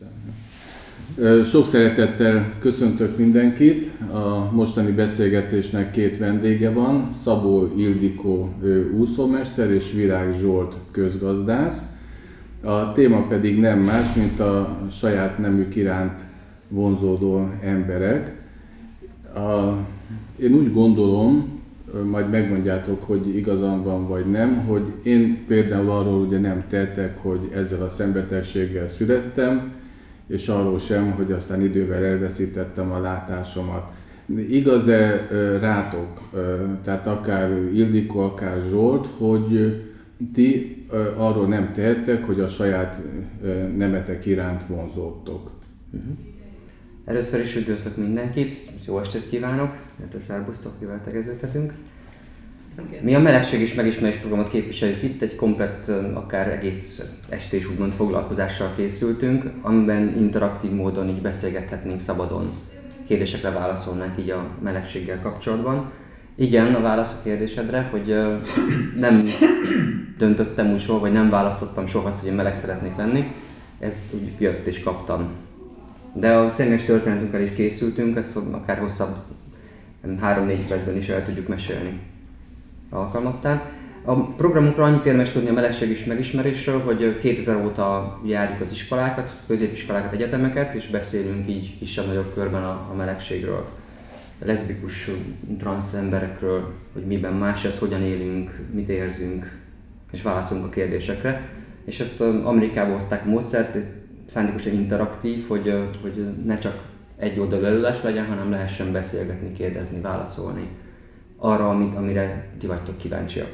Sok szeretettel köszöntök mindenkit. A mostani beszélgetésnek két vendége van, Szabó Ildikó úszómester és Virág Zsolt közgazdász. A téma pedig nem más, mint a saját nemük iránt vonzódó emberek. Én úgy gondolom, majd megmondjátok, hogy igazam van vagy nem, hogy én például arról ugye nem tehetek, hogy ezzel a szembetegséggel születtem, és arról sem, hogy aztán idővel elveszítettem a látásomat. Igaz-e rátok, tehát akár Ildikó, akár Zsolt, hogy ti arról nem tehettek, hogy a saját nemetek iránt vonzódtok? Először is üdvözlök mindenkit, jó estét kívánok, illetve szerbusztok, kivel tegeződhetünk. Mi a Melegség és Megismerés programot képviseljük itt, egy komplett, akár egész estés úgymond foglalkozással készültünk, amiben interaktív módon így beszélgethetnénk szabadon, kérdésekre válaszolnánk így a melegséggel kapcsolatban. Igen, a válasz a kérdésedre, hogy nem döntöttem úgy soha, vagy nem választottam soha azt, hogy én meleg szeretnék lenni, ez úgy jött és kaptam. De a személyes történetünkkel is készültünk, ezt akár hosszabb 3-4 percben is el tudjuk mesélni alkalmattán. A programunkra annyit érdemes tudni a Melegség és Megismerésről, hogy 2000 óta járjuk az iskolákat, középiskolákat, egyetemeket, és beszélünk így kisebb-nagyobb körben a melegségről. Leszbikus, transz emberekről, hogy miben más ez, hogyan élünk, mit érzünk, és válaszolunk a kérdésekre. És ezt Amerikából hozták a módszert, szándékosan interaktív, hogy ne csak egy oldalú előadás legyen, hanem lehessen beszélgetni, kérdezni, válaszolni arra, amire ti vagytok kíváncsiak.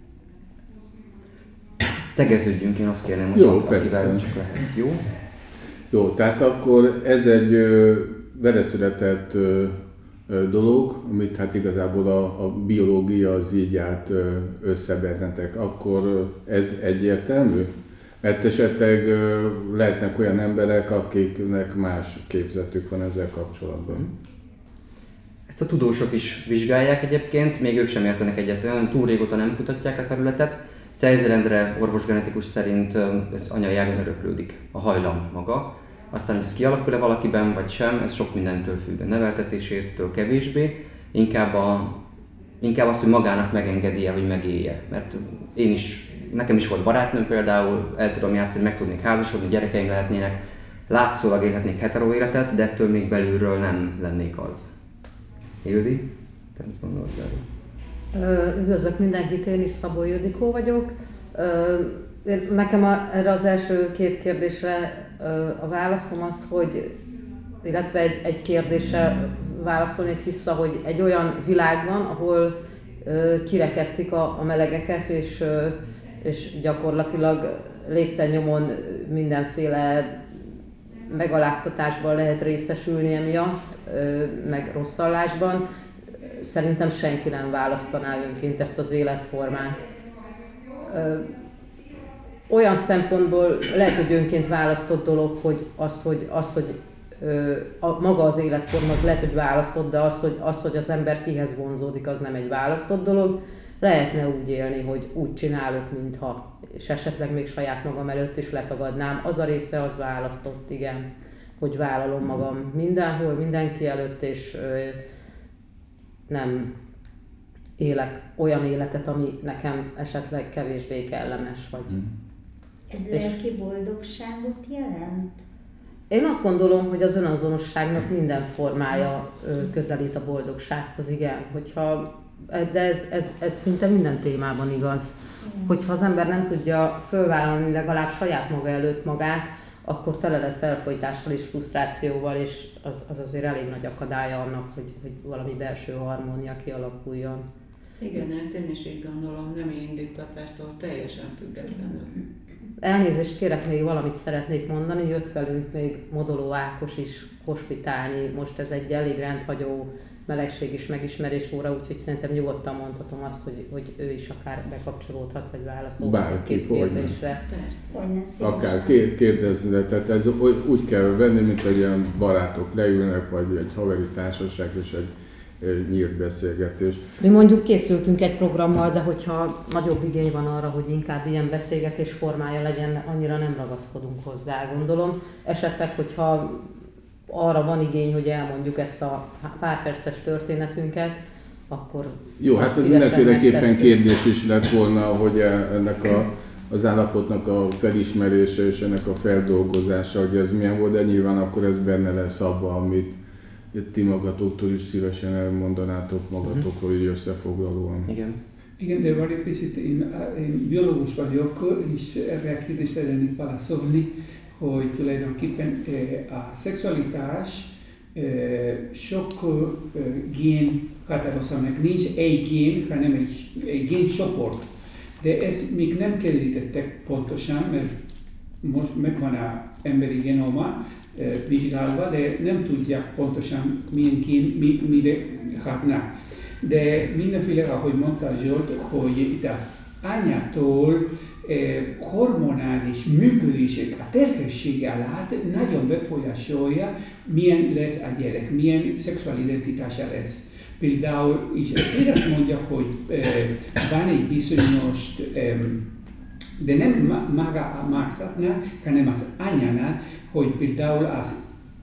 Tegeződjünk, én azt kérném, hogy akivel csak lehet. Jó? Jó, tehát akkor ez egy veleszületett dolog, amit hát igazából a biológia az így állt össze bennetek. Akkor ez egyértelmű? Mert esetleg lehetnek olyan emberek, akiknek más képzetük van ezzel kapcsolatban. Ezt a tudósok is vizsgálják egyébként, még ők sem értenek egyet, olyan túl régóta nem kutatják a területet. Cejzelendre orvosgenetikus szerint ez anyai ágon öröklődik, a hajlam maga. Aztán, hogy ez kialakul-e valakiben vagy sem, ez sok mindentől függ, a neveltetésétől kevésbé. Inkább az, hogy magának megengedi-e, hogy megélje. Mert nekem is volt barátnőm például, el tudom játszani, meg tudnék házasodni, gyerekeim lehetnének, látszólag élhetnék hetero életet, de ettől még belülről nem lennék az. Ildi, te mit gondolsz erről? Üdvözlök mindenkit, én is Szabó Ildikó vagyok. Nekem erre az első két kérdésre a válaszom az, hogy, illetve egy kérdésre válaszolnék vissza, hogy egy olyan világ van, ahol kirekesztik a melegeket, és gyakorlatilag lépten nyomon mindenféle megaláztatásban lehet részesülni emiatt, meg rosszallásban. Szerintem senki nem választaná önként ezt az életformát. Olyan szempontból lehet, hogy önként választott dolog, hogy maga az életforma az lehet, hogy választott, de az, hogy az ember kihez vonzódik, az nem egy választott dolog. Lehetne úgy élni, hogy úgy csinálok, mintha, és esetleg még saját magam előtt is letagadnám. Az a része az választott, igen, hogy vállalom magam mindenhol, mindenki előtt, és nem élek olyan életet, ami nekem esetleg kevésbé kellemes. Ez lelki boldogságot jelent? Én azt gondolom, hogy az önazonosságnak minden formája közelít a boldogsághoz, igen. De ez szinte minden témában igaz. Hogyha az ember nem tudja fölvállalni legalább saját maga előtt magát, akkor tele lesz elfojtással és frusztrációval, és az azért elég nagy akadálya annak, hogy valami belső harmónia kialakuljon. Igen, ezt én is így gondolom, nem indítatástól teljesen függetlenül. Elnézést kérek, még valamit szeretnék mondani, jött velünk még Modoló Ákos is hospitálni, most ez egy elég rendhagyó Melegség és Megismerés óra, úgyhogy szerintem nyugodtan mondhatom azt, hogy ő is akár bekapcsolódhat, vagy válaszolhat a két kérdésre. Akár kérdezni, tehát ez úgy kell venni, mint hogy ilyen barátok leülnek, vagy egy haveri társaság, és egy nyílt beszélgetés. Mi mondjuk készültünk egy programmal, de hogyha nagyobb igény van arra, hogy inkább ilyen beszélgetés formája legyen, annyira nem ragaszkodunk hozzá, gondolom. Esetleg, hogyha arra van igény, hogy elmondjuk ezt a pár perces történetünket, akkor jó, hát mindenféleképpen kérdés is lett volna, hogy ennek az állapotnak a felismerése és ennek a feldolgozása, hogy ez milyen volt, de nyilván akkor ez benne lesz abban, amit ti magatoktól is szívesen elmondanátok magatokról így összefoglalóan. Igen, de van egy picit, én biológus vagyok, és erre a kérdésre szeretnék válaszolni, hogy tulajdonképpen a szexualitás sok gén határozza meg, nincs egy gén, hanem egy géncsoport. De ezt még nem kerítettek pontosan, mert most megvan az emberi genoma vizsgálva, de nem tudják pontosan milyen gén mire hatnak. De mindenféle, ahogy mondta Zsolt, hogy itt az anyától hormonális működések, a terhesség alatt nagyon befolyásolja, milyen lesz a gyerek, milyen szexuális identitása lesz. Például, és ezért azt mondja, hogy van egy bizonyos, de nem maga a mágzatnál, hanem az anyánál, hogy például az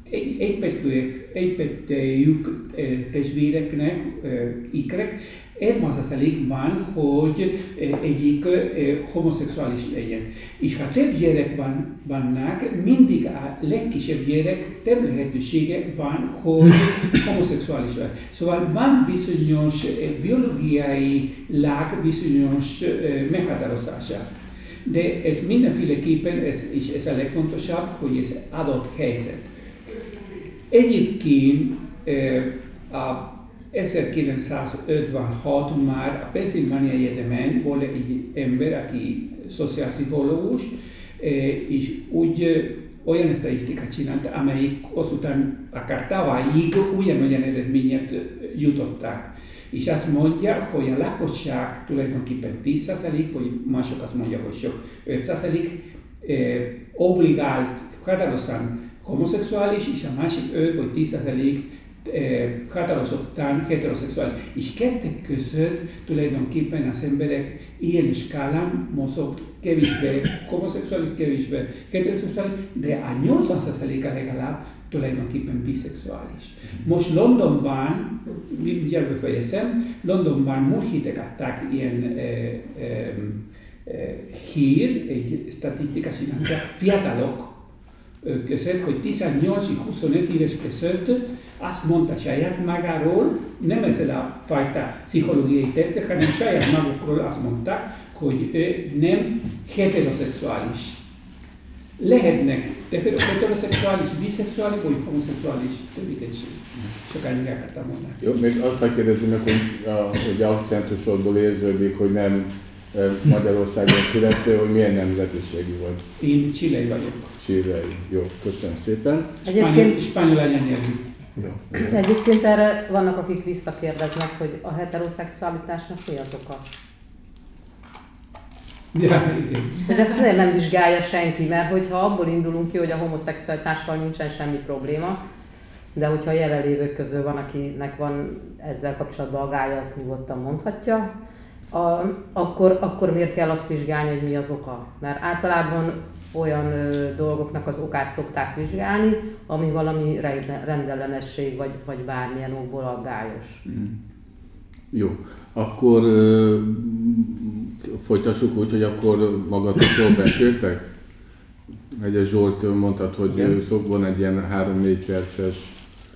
egypetőjük testvéreknek, ikrek, 70% van, hogy egyik homoszexuális legyen. És ha több gyerek vannak, mindig a legkisebb gyerek több lehetősége van, hogy homoszexuális legyen. Szóval van bizonyos biológiailag bizonyos meghatározása. De ez mindenféleképpen, és ez a legfontosabb, hogy ez adott helyzet. Egyébként a 1956 már a Pennsylvania Egyetemen volt egy ember, aki szociálpszichológus, és úgy olyan statisztikát csinált, amelyik azután akár tavalyig ugyanolyan eredményet jutottak. És azt mondja, hogy a lakosság tulajdonképpen 10%, vagy mások azt mondja, hogy sok 5% obligált, határozottan homoszexuális, és a másik 5 vagy 10% határozottan heteroszexuális. És kettek között tulajdonképpen az emberek ilyen skálán mozog, kevésbé homoszexuális, kevésbé heteroszexuális, de a 80%-a legalább tulajdonképpen biszexuális. Most Londonban, mindjárt befejezem, Londonban múlt héten adták ilyen hír, egy statisztikát csinálták, fiatalok között, hogy 18 és 25 éves között azt mondta saját magáról, nem ezzel a fajta pszichológiai tesztek, hanem saját magukról azt mondták, hogy nem heteroszexuális. Lehetnek heteroszexuális, biszexuális vagy homoszexuális tevékenység. Csak annyira akartam mondani. Jó, még azt kérdezzük meg, hogy akcentusodból érződik, hogy nem Magyarországon születtél, hogy milyen nemzetiségű vagy? Én chilei vagyok. Chilei. Jó, köszönöm szépen. Spanyol anyanyelvű. Egyébként erre vannak, akik visszakérdeznek, hogy a heteroszexualitásnak mi az oka? Ja, igen. Hogy ezt nem vizsgálja senki, mert hogyha abból indulunk ki, hogy a homoszexualitással nincsen semmi probléma, de hogyha a jelenlévők közül van, akinek van ezzel kapcsolatban agálya, azt nyugodtan mondhatja, akkor miért kell azt vizsgálni, hogy mi az oka? Mert általában olyan dolgoknak az okát szokták vizsgálni, ami valami rendellenesség vagy bármilyen okból aggályos. Jó, akkor folytassuk úgy, hogy akkor magatokról beszéltek? Hegyes Zsolt mondtad, hogy van egy ilyen 3-4 perces...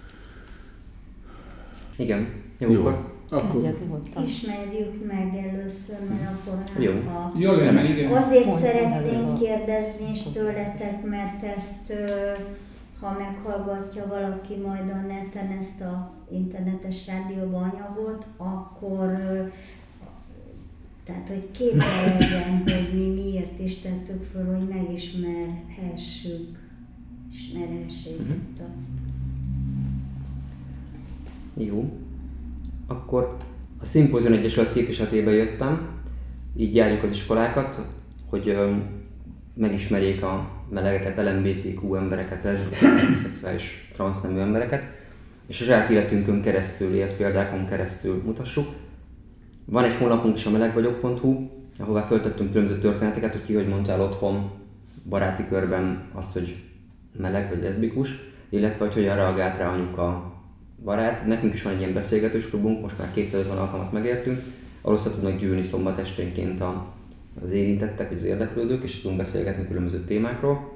Igen, jó. Akkor ismerjük meg először, mert akkor jó. Jó lenne, igen. Azért szeretnénk kérdezni is tőletek, mert ezt, ha meghallgatja valaki majd a neten ezt a internetes rádióban anyagot, akkor tehát, hogy képbe legyen, hogy mi miért is tettük föl, hogy megismerhessük ezt a... Jó. Akkor a Symposium Egyesület képviseletében jöttem, így járjuk az iskolákat, hogy megismerjék a melegeket, LMBTQ embereket, leszbikus, szexuális, transznemű embereket. és a saját életünkön keresztül, élt példákon keresztül mutassuk. Van egy honlapunk is, a melegvagyok.hu, ahová föltettünk különböző történeteket, hogy ki hogy mondta el otthon, baráti körben azt, hogy meleg vagy leszbikus, illetve hogy hogyan reagált rá anyuka barát. Nekünk is van egy ilyen beszélgetős klubunk, most már 250 alkalmat megértünk, ahol össze tudnak gyűlni szombat esténként az érintettek, vagy az érdeklődők, és tudunk beszélgetni különböző témákról.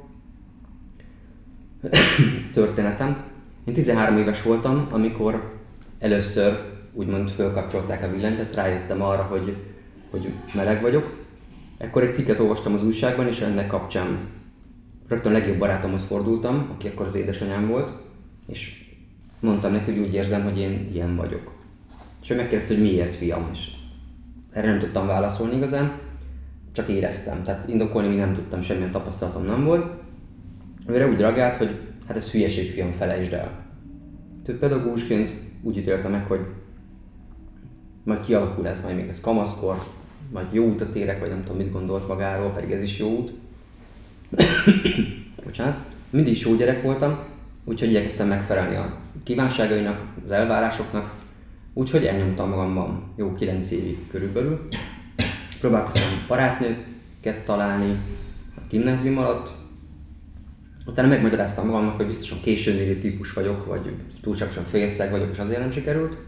Történetem. Én 13 éves voltam, amikor először úgymond fölkapcsolták a villanyt, tehát rájöttem arra, hogy meleg vagyok. Ekkor egy cikket olvastam az újságban, és ennek kapcsán rögtön a legjobb barátomhoz fordultam, aki akkor az édesanyám volt, és mondtam neki, hogy úgy érzem, hogy én ilyen vagyok. És ő megkérdezte, hogy miért, fiam, és erre nem tudtam válaszolni igazán, csak éreztem, tehát indokolni még nem tudtam, semmilyen tapasztalatom nem volt. Őre úgy reagált, hogy hát ez hülyeség, fiam, felejtsd el. Tehát pedagógusként úgy ítélte meg, hogy majd kialakul ez, majd még ez kamaszkor, majd jó útat érek, vagy nem tudom mit gondolt magáról, pedig ez is jó út. Bocsánat. Mindig is jó gyerek voltam, úgyhogy igyekeztem megfelelni a kívánságainak, az elvárásoknak, úgyhogy elnyomtam magamban jó 9 évig körülbelül. Próbálkoztam barátnőket találni a gimnázium alatt, utána megmagyaráztam magamnak, hogy biztosan későn érő típus vagyok, vagy túlságosan félszeg vagyok, és azért nem sikerült.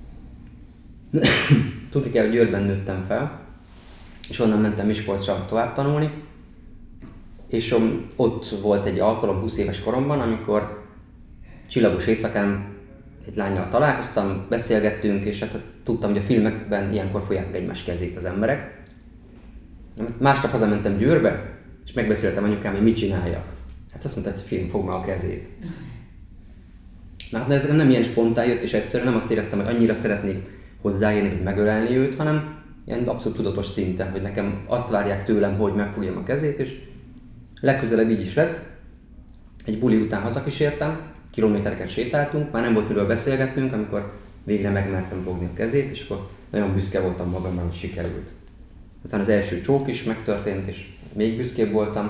Tudni kell, hogy Győrben nőttem fel, és onnan mentem Miskolcra tovább tanulni, és ott volt egy alkalom 20 éves koromban, amikor csillagos éjszakán egy lánnyal találkoztam, beszélgettünk, és hát tudtam, hogy a filmekben ilyenkor fogják egymás kezét az emberek. Másnap hazamentem Győrbe, és megbeszéltem anyukám, hogy mit csináljak. Hát azt mondta, hogy film, fogd meg a kezét. Na, hát ez nem ilyen spontán jött, és egyszerűen nem azt éreztem, hogy annyira szeretnék hozzáérni, hogy megölelni őt, hanem ilyen abszolút tudatos szinten, hogy nekem azt várják tőlem, hogy megfogjam a kezét, és legközelebb így is lett. Egy buli után hazakísértem, kilométereket sétáltunk, már nem volt miről beszélgetnünk, amikor végre megmertem fogni a kezét, és akkor nagyon büszke voltam magamra, hogy sikerült. Utána az első csók is megtörtént, és még büszkébb voltam.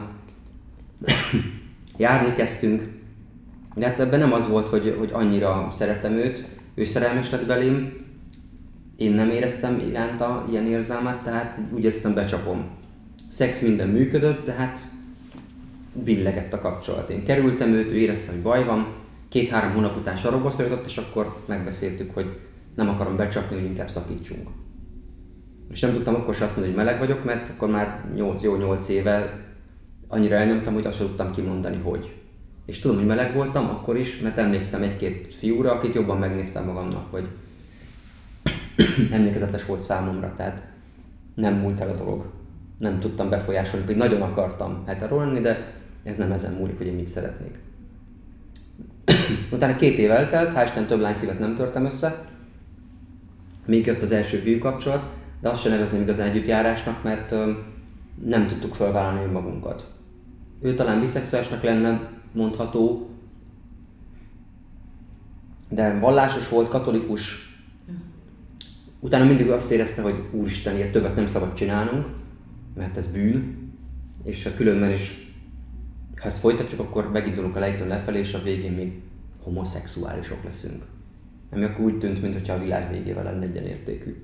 Járni kezdtünk, de hát ebben nem az volt, hogy annyira szeretem őt, ő szerelmes lett belém, én nem éreztem iránta ilyen érzelmet, tehát úgy éreztem, becsapom. Szex minden működött, de hát billegett a kapcsolat. Én kerültem őt, ő érezte, hogy baj van, 2-3 hónap után sarokba szorított, és akkor megbeszéltük, hogy nem akarom becsapni, hogy inkább szakítsunk. És nem tudtam akkor sem azt mondani, hogy meleg vagyok, mert akkor már 8 éve annyira elnyomtam, hogy azt sem tudtam kimondani, hogy. És tudom, hogy meleg voltam akkor is, mert emlékszem 1-2 fiúra, akit jobban megnéztem magamnak, hogy emlékezetes volt számomra, tehát nem múlt el a dolog. Nem tudtam befolyásolni, pedig nagyon akartam hetero lenni, de ez nem ezen múlik, hogy én mit szeretnék. Utána 2 év eltelt, hál' Isten több lányszívet nem törtem össze, még jött az első fiú kapcsolat, de azt sem nevezném igazán együttjárásnak, mert nem tudtuk felvállalni önmagunkat. Ő talán biszexuálisnak lenne mondható, de vallásos volt, katolikus. Utána mindig azt érezte, hogy úristen, ilyet többet nem szabad csinálnunk, mert ez bűn, és különben is, ha ezt folytatjuk, akkor megindulunk a lejtőn lefelé, és a végén még homoszexuálisok leszünk. Ami akkor úgy tűnt, mintha a világ végével lenne egyenértékű.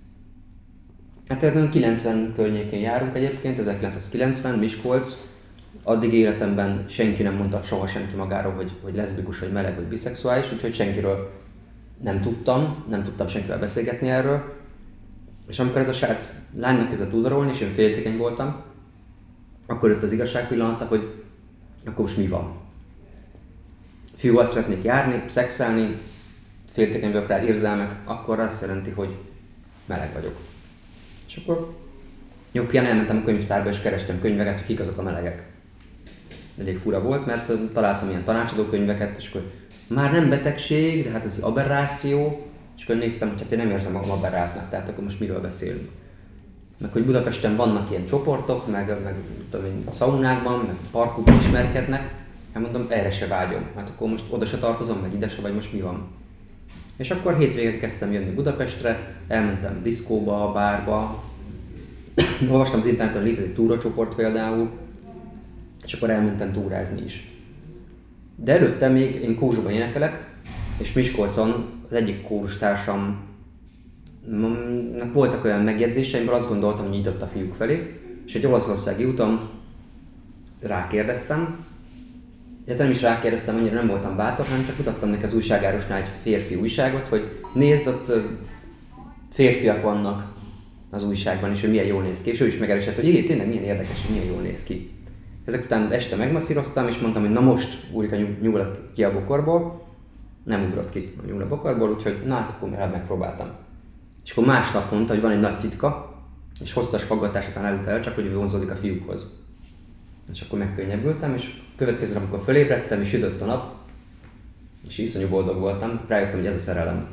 Hát 90 környékén járunk egyébként, 1990, Miskolc. Addig életemben senki nem mondta soha senki magáról, hogy leszbikus, vagy meleg, vagy biszexuális, úgyhogy senkiről nem tudtam senkivel beszélgetni erről. És amikor ez a srác lánynak kezdett udvarolni, és én féltékeny voltam, akkor jött az igazság pillanata, hogy akkor most mi van? Fiúval szeretnék járni, szexelni, féltékeny vagyok rá, érzelmek, akkor azt jelenti, hogy meleg vagyok. És akkor jó, pián elmentem a könyvtárba, és kerestem könyveket, hogy kik azok a melegek. Elég fura volt, mert találtam ilyen tanácsadó könyveket, és akkor már nem betegség, de hát ez aberráció, és akkor néztem, hogy hát én nem érzem magam aberráltnak, tehát akkor most miről beszélünk. Meg hogy Budapesten vannak ilyen csoportok, meg tudom én, szaunákban, meg parkokban ismerkednek, hát mondom, erre se vágyom, hát akkor most oda se tartozom, meg ide se, vagy most mi van. És akkor hétvégén kezdtem jönni Budapestre, elmentem diszkóba, bárba, olvastam az interneten, hogy létezik túracsoport például, és akkor elmentem túrázni is. De előtte még én Kózsóban énekelek, És Miskolcon az egyik kórustársamnak voltak olyan megjegyzéseimről, azt gondoltam, hogy nyitott a fiúk felé, és egy olaszországi úton rákérdeztem, nem is rákérdeztem, annyira nem voltam bátor, hanem csak mutattam neki az újságárusnál egy férfi újságot, hogy nézd, ott férfiak vannak az újságban, és hogy milyen jól néz ki, és ő is megerősített, hogy igen, tényleg milyen érdekes, hogy milyen jól néz ki. Ezek után este megmasszíroztam, és mondtam, hogy na most úrika nyúl ki a bokorból. Nem ugrott ki a nyúl a bokorból, úgyhogy na hát akkor megpróbáltam. És akkor másnap mondta, hogy van egy nagy titka, és hosszas faggatás után árult el, csak hogy ő vonzódik a fiúkhoz. És akkor megkönnyebbültem, és következő nap, amikor fölébredtem, és sütött a nap, és iszonyú boldog voltam, rájöttem, hogy ez a szerelem.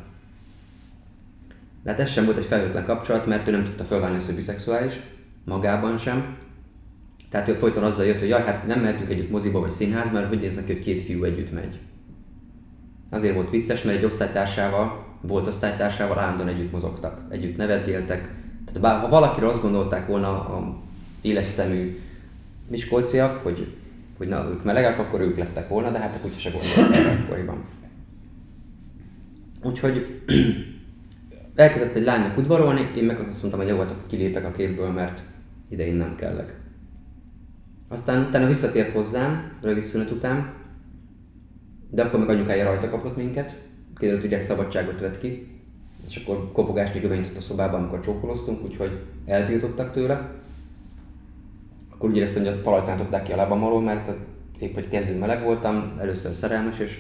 De hát ez sem volt egy felhőtlen kapcsolat, mert ő nem tudta felválni azt, hogy biszexuális, magában sem. Tehát ő folyton azzal jött, hogy jaj, hát nem mehetünk együtt moziba vagy színház, mert hogy néznek, hogy két fiú együtt megy. Azért volt vicces, mert egy volt osztálytársával állandóan együtt mozogtak, együtt nevetgéltek. Tehát ha valakiről azt gondolták volna a éles szemű miskolciak, hogy na, ők melegek, akkor ők lettek volna, de hát a kutya se gondolt erre akkoriban. Úgyhogy elkezdett egy lánynak udvarolni, én meg azt mondtam, hogy jó volt, akkor kilépek a képből, mert ide én nem kellek. Aztán utána visszatért hozzám, rövid szünet után, de akkor meg anyukája rajta kapott minket, kiderült, hogy egy szabadságot vett ki, és akkor kopogásni gövenyt a szobában, amikor csókoloztunk, úgyhogy eltiltottak tőle. Akkor úgy éreztem, hogy a talajt rántották ki a lábam alól, mert épp hogy kezdő meleg voltam, először szerelmes, és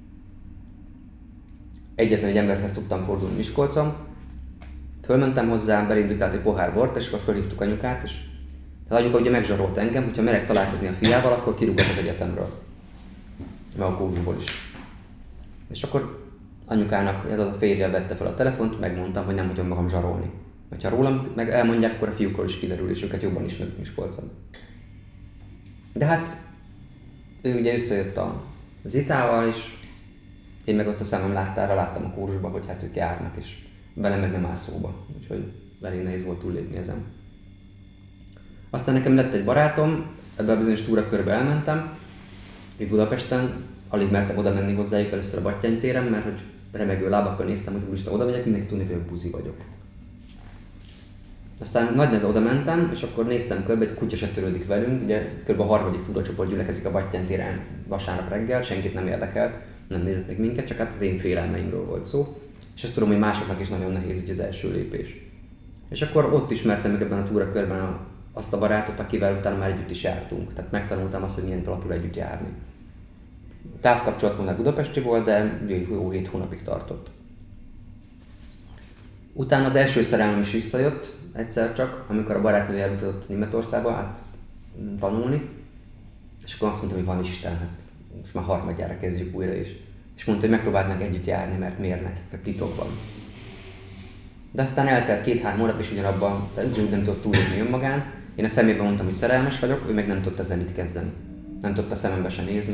egyetlen egy emberhez tudtam fordulni Miskolcon. Fölmentem hozzá, belindutált egy pohár bort, és akkor fölhívtuk anyukát, és az anyuka ugye megzsarolt engem, hogyha merek találkozni a fiával, akkor kirúgott az egyetemről. Meg a kórusból is. És akkor anyukának ez az a férje vette fel a telefont, megmondtam, hogy nem hagyom magam zsarolni. Ha rólam meg elmondják, akkor a fiúkról is kiderül, és őket jobban ismerik Miskolcon. De hát ő ugye összejött az Itával, és én meg ott a szemem láttára láttam a kórusba, hogy hát ők járnak, és velem meg nem áll szóba. Úgyhogy elég nehéz volt túllépni ezen. Aztán nekem lett egy barátom, ebbe a bizonyos túrakörbe elmentem, itt Budapesten, alig mertem oda menni hozzájuk először a Batthyány téren, mert hogy remegő lábakkal néztem, hogy úristen, oda megyek, mindenki tudni, hogy buzi vagyok. Aztán nagy nehezen oda mentem, és akkor néztem körbe, egy kutya se törődik velünk, ugye kb. A harmadik túracsoport gyülekezik a Batthyány téren vasárnap reggel, senkit nem érdekelt, nem nézett meg minket, csak hát az én félelmeimről volt szó. És azt tudom, hogy másoknak is nagyon nehéz így az első lépés. És akkor ott ismertem meg ebben a túrakörben azt a barátot, akivel utána már együtt is jártunk. Tehát megtanultam azt, hogy milyen valakivel együtt járni. Távkapcsolatom már budapesti volt, de jó 7 hónapig tartott. Utána az első szerelmem is visszajött, egyszer csak, amikor a barátnő elutazott Németországba át tanulni. És akkor azt mondtam, hogy van Isten, hát most már harmadjára kezdjük újra is. És mondta, hogy megpróbálnánk együtt járni, mert miért nekik, titokban. De aztán eltelt 2-3 hónap, és ugyanabban nem tudott túlélni önmagán. Én a szemében mondtam, hogy szerelmes vagyok, ő meg nem tudta ezzel mit kezdeni. Nem tudta szemembe sem nézni,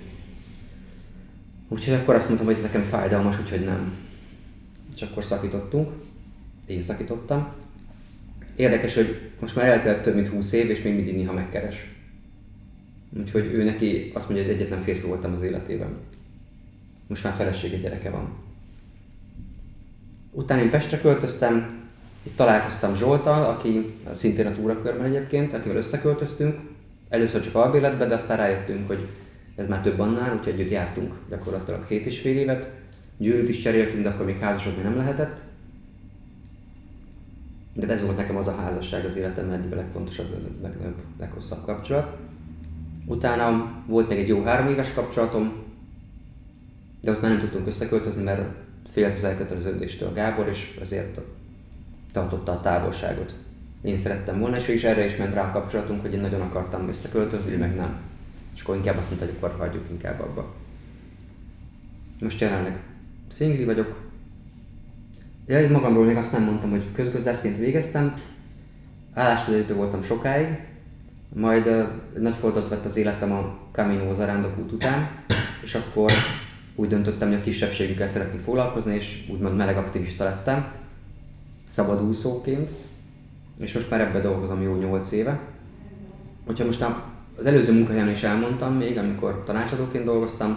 úgyhogy akkor azt mondtam, hogy ez nekem fájdalmas, úgyhogy nem. És akkor szakítottunk. Én szakítottam. Érdekes, hogy most már eltelt több mint 20 év, és még mindig néha megkeres. Úgyhogy ő neki azt mondja, hogy egyetlen férfi voltam az életében. Most már felesége, gyereke van. Utána én Pestre költöztem, itt találkoztam Zsolttal, aki szintén a túrakörben egyébként, akivel összeköltöztünk. Először csak albérletbe, de aztán rájöttünk, hogy ez már több annál, úgyhogy együtt jártunk gyakorlatilag 7,5 évet. Gyűrűt is cseréltünk, de akkor még házasodni nem lehetett. De ez volt nekem az a házasság az életemben eddig a legfontosabb, leghosszabb kapcsolat. Utána volt még egy jó 3 éves kapcsolatom, de ott már nem tudtunk összeköltözni, mert félt az elköteleződéstől a Gábor, és ezért tartotta a távolságot. Én szerettem volna, és ő is erre is ment rá a kapcsolatunk, hogy én nagyon akartam összeköltözni, meg nem. És akkor inkább azt mondta, hogy akkor hagyjuk inkább abba. Most jelenleg szingli vagyok. Ja, magamról még azt nem mondtam, hogy közgazdászként végeztem. Állástudajtó voltam sokáig, majd nagy fordulatot vett az életem a Camino zarándokút után, és akkor úgy döntöttem, hogy a kisebbségükkel szeretnék foglalkozni, és úgymond meleg aktivista lettem, szabadúszóként, és most már ebben dolgozom jó 8 éve. Úgyhogy most az előző munkahelyen is elmondtam még, amikor tanácsadóként dolgoztam,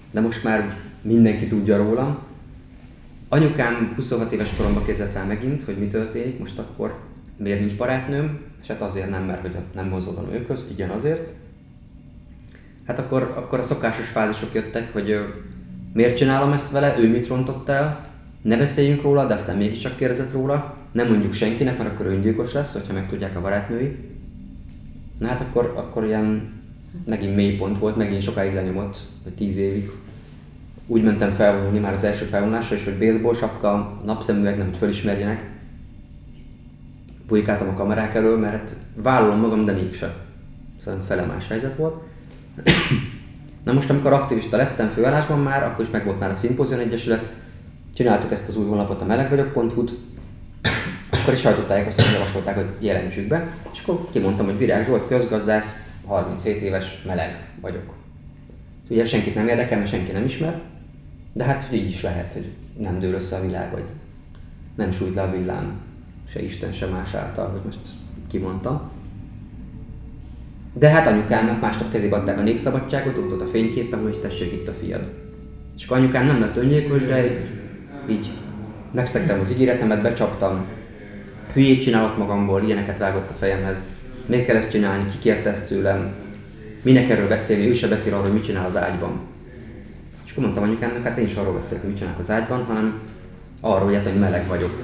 de most már mindenki tudja rólam. Anyukám 26 éves koromban kérdezett rá megint, hogy mi történik, most akkor miért nincs barátnőm, és hát azért nem, mert hogy nem vonzódom nőkhöz, igen azért. Hát akkor a szokásos fázisok jöttek, hogy miért csinálom ezt vele, ő mit rontott el, ne beszéljünk róla, de aztán mégiscsak kérdezett róla, nem mondjuk senkinek, mert akkor öngyilkos lesz, hogyha megtudják a barátnői. Na hát akkor ilyen megint mélypont volt, megint sokáig lenyomott, vagy 10 évig. Úgy mentem felvonulni már az első felvonulásra is, hogy baseball sapka, napszemüveg, nem hogy felismerjenek. Bujkáltam a kamerák elől, mert vállalom magam, de mégsem. Szóval felemás helyzet volt. Na most, amikor aktivista lettem főállásban már, akkor is megvolt már a Symposium Egyesület, csináltuk ezt az új honlapot, a melegvagyok.hu-t, akkor is sajtótájékoztatót javasolták, hogy jelentsük be, és akkor kimondtam, hogy Virág Zsolt, közgazdász, 37 éves, meleg vagyok. Ugye senkit nem érdekel, mert senki nem ismer, de hát így is lehet, hogy nem dől össze a világ, vagy nem sújt le a villám, se Isten, se más által, hogy most kimondtam. De hát anyukámnak másnap kezébe adták a Népszabadságot, ott volt a fényképen, hogy tessék itt a fiad. És akkor anyukám nem lett öngyilkos, de így megszegtem az ígéretemet, becsaptam, hülyét csinálok magamból, ilyeneket vágott a fejemhez. Miért kell ezt csinálni, ki kérte ezt tőlem, minek erről beszélni, ő se beszél arról, hogy mit csinál az ágyban. És akkor mondtam anyukámnak, hát én is arról beszélek, hogy mit csinálok az ágyban, hanem arról, hogy meleg vagyok.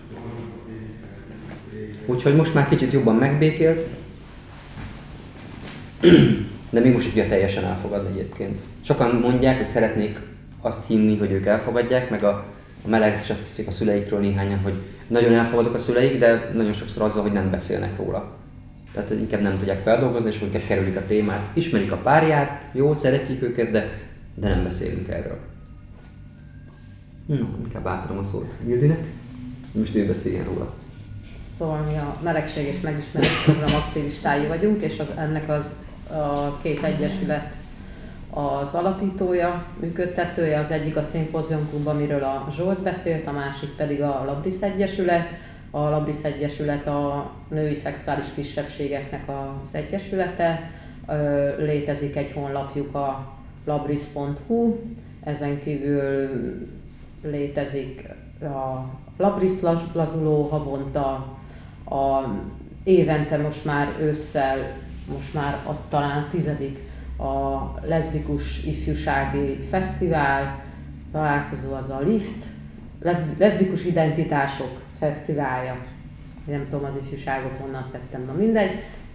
Úgyhogy most már kicsit jobban megbékélt, de még most tudja teljesen elfogadni egyébként. Sokan mondják, hogy szeretnék azt hinni, hogy ők elfogadják, meg a melegek is azt hiszik a szüleikről néhányan, hogy nagyon elfogadok a szüleik, de nagyon sokszor azzal, hogy nem beszélnek róla. Tehát inkább nem tudják feldolgozni, és inkább kerülik a témát. Ismerik a párját, jó, szeretjük őket, de nem beszélünk erről. Inkább átadom a szót Ildinek, most ő beszéljen róla. Szóval mi a Melegség és Megismerés Program aktivistái vagyunk, és ennek a két egyesület az alapítója, működtetője, az egyik a Symposium Klub, amiről a Zsolt beszélt, a másik pedig a Labris Egyesület. A Labris Egyesület a női szexuális kisebbségeknek az egyesülete, létezik egy honlapjuk, a labris.hu, ezen kívül létezik a Labris lazuló havonta, évente most már ősszel, most már talán a 10. a leszbikus ifjúsági fesztivál, találkozó az a LIFT, leszbikus identitások fesztiválja. Nem tudom az ifjúságot honnan szedtem, na mindegy.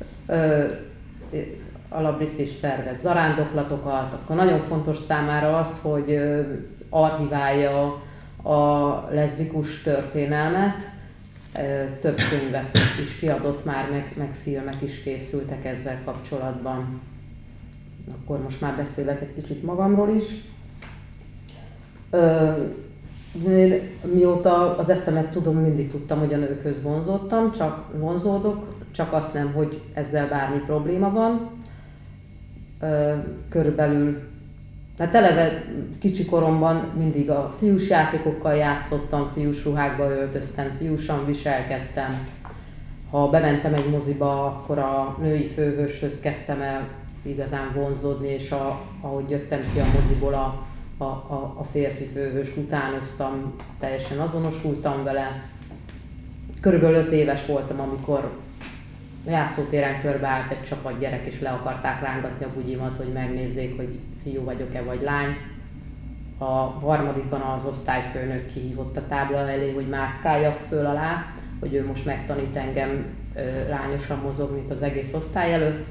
A Labris is szervez zarándoklatokat, akkor nagyon fontos számára az, hogy archiválja a leszbikus történelmet, több könyvet is kiadott már, meg filmek is készültek ezzel kapcsolatban. Akkor most már beszélek egy kicsit magamról is. Mióta az eszemet tudom, mindig tudtam, hogy a nőkhöz vonzódok, csak azt nem, hogy ezzel bármi probléma van. Körülbelül, hát eleve kicsi koromban mindig a fiús játékokkal játszottam, fiús ruhákba öltöztem, fiúsan viselkedtem. Ha bementem egy moziba, akkor a női főhőshöz kezdtem el igazán vonzódni, és ahogy jöttem ki a moziból, a férfi főhőst utánoztam, teljesen azonosultam vele. Körülbelül 5 éves voltam, amikor játszótéren körbeállt egy csapat gyerek, és le akarták rángatni a bugyimat, hogy megnézzék, hogy fiú vagyok-e vagy lány. A harmadikban az osztályfőnök kihívott a tábla elé, hogy mászkáljak föl alá, hogy ő most megtanít engem lányosan mozogni itt az egész osztály előtt.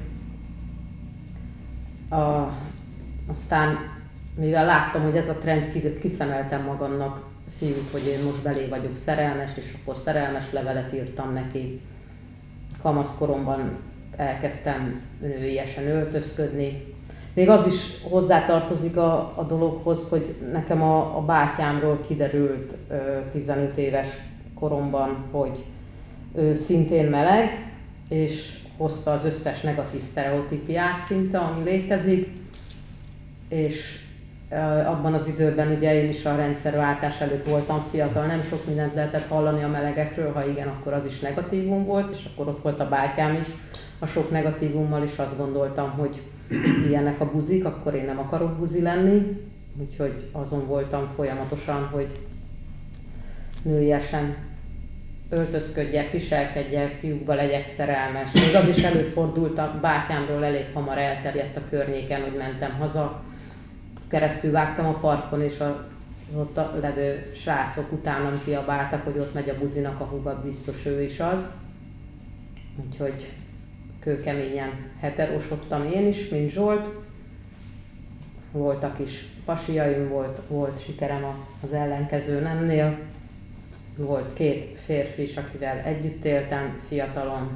Aztán, mivel láttam, hogy ez a trend, kiszemeltem magamnak fiút, hogy én most belé vagyok szerelmes, és akkor szerelmes levelet írtam neki. Kamaszkoromban elkezdtem nőiesen öltözködni. Még az is hozzátartozik a dologhoz, hogy nekem a bátyámról kiderült 15 éves koromban, hogy ő szintén meleg, és hozta az összes negatív sztereotípiát szinte, ami létezik, és abban az időben ugye én is a rendszerváltás előtt voltam fiatal, nem sok mindent lehetett hallani a melegekről, ha igen, akkor az is negatívum volt, és akkor ott volt a bátyám is a sok negatívummal, és azt gondoltam, hogy ilyenek a buzik, akkor én nem akarok buzi lenni. Úgyhogy azon voltam folyamatosan, hogy nőiesen öltözködjek, viselkedjek, fiúkba legyek szerelmes. Még az is előfordult, a bátyámról elég hamar elterjedt a környéken, hogy mentem haza. Keresztül vágtam a parkon, és ott a levő srácok utánam kiabáltak, hogy ott megy a buzinak a húga, biztos ő is az. Úgyhogy kőkeményen heterósodtam én is, mint Zsolt. Voltak is pasiaim, volt sikerem az ellenkező nemnél. Volt 2 férfi is, akivel együtt éltem fiatalon,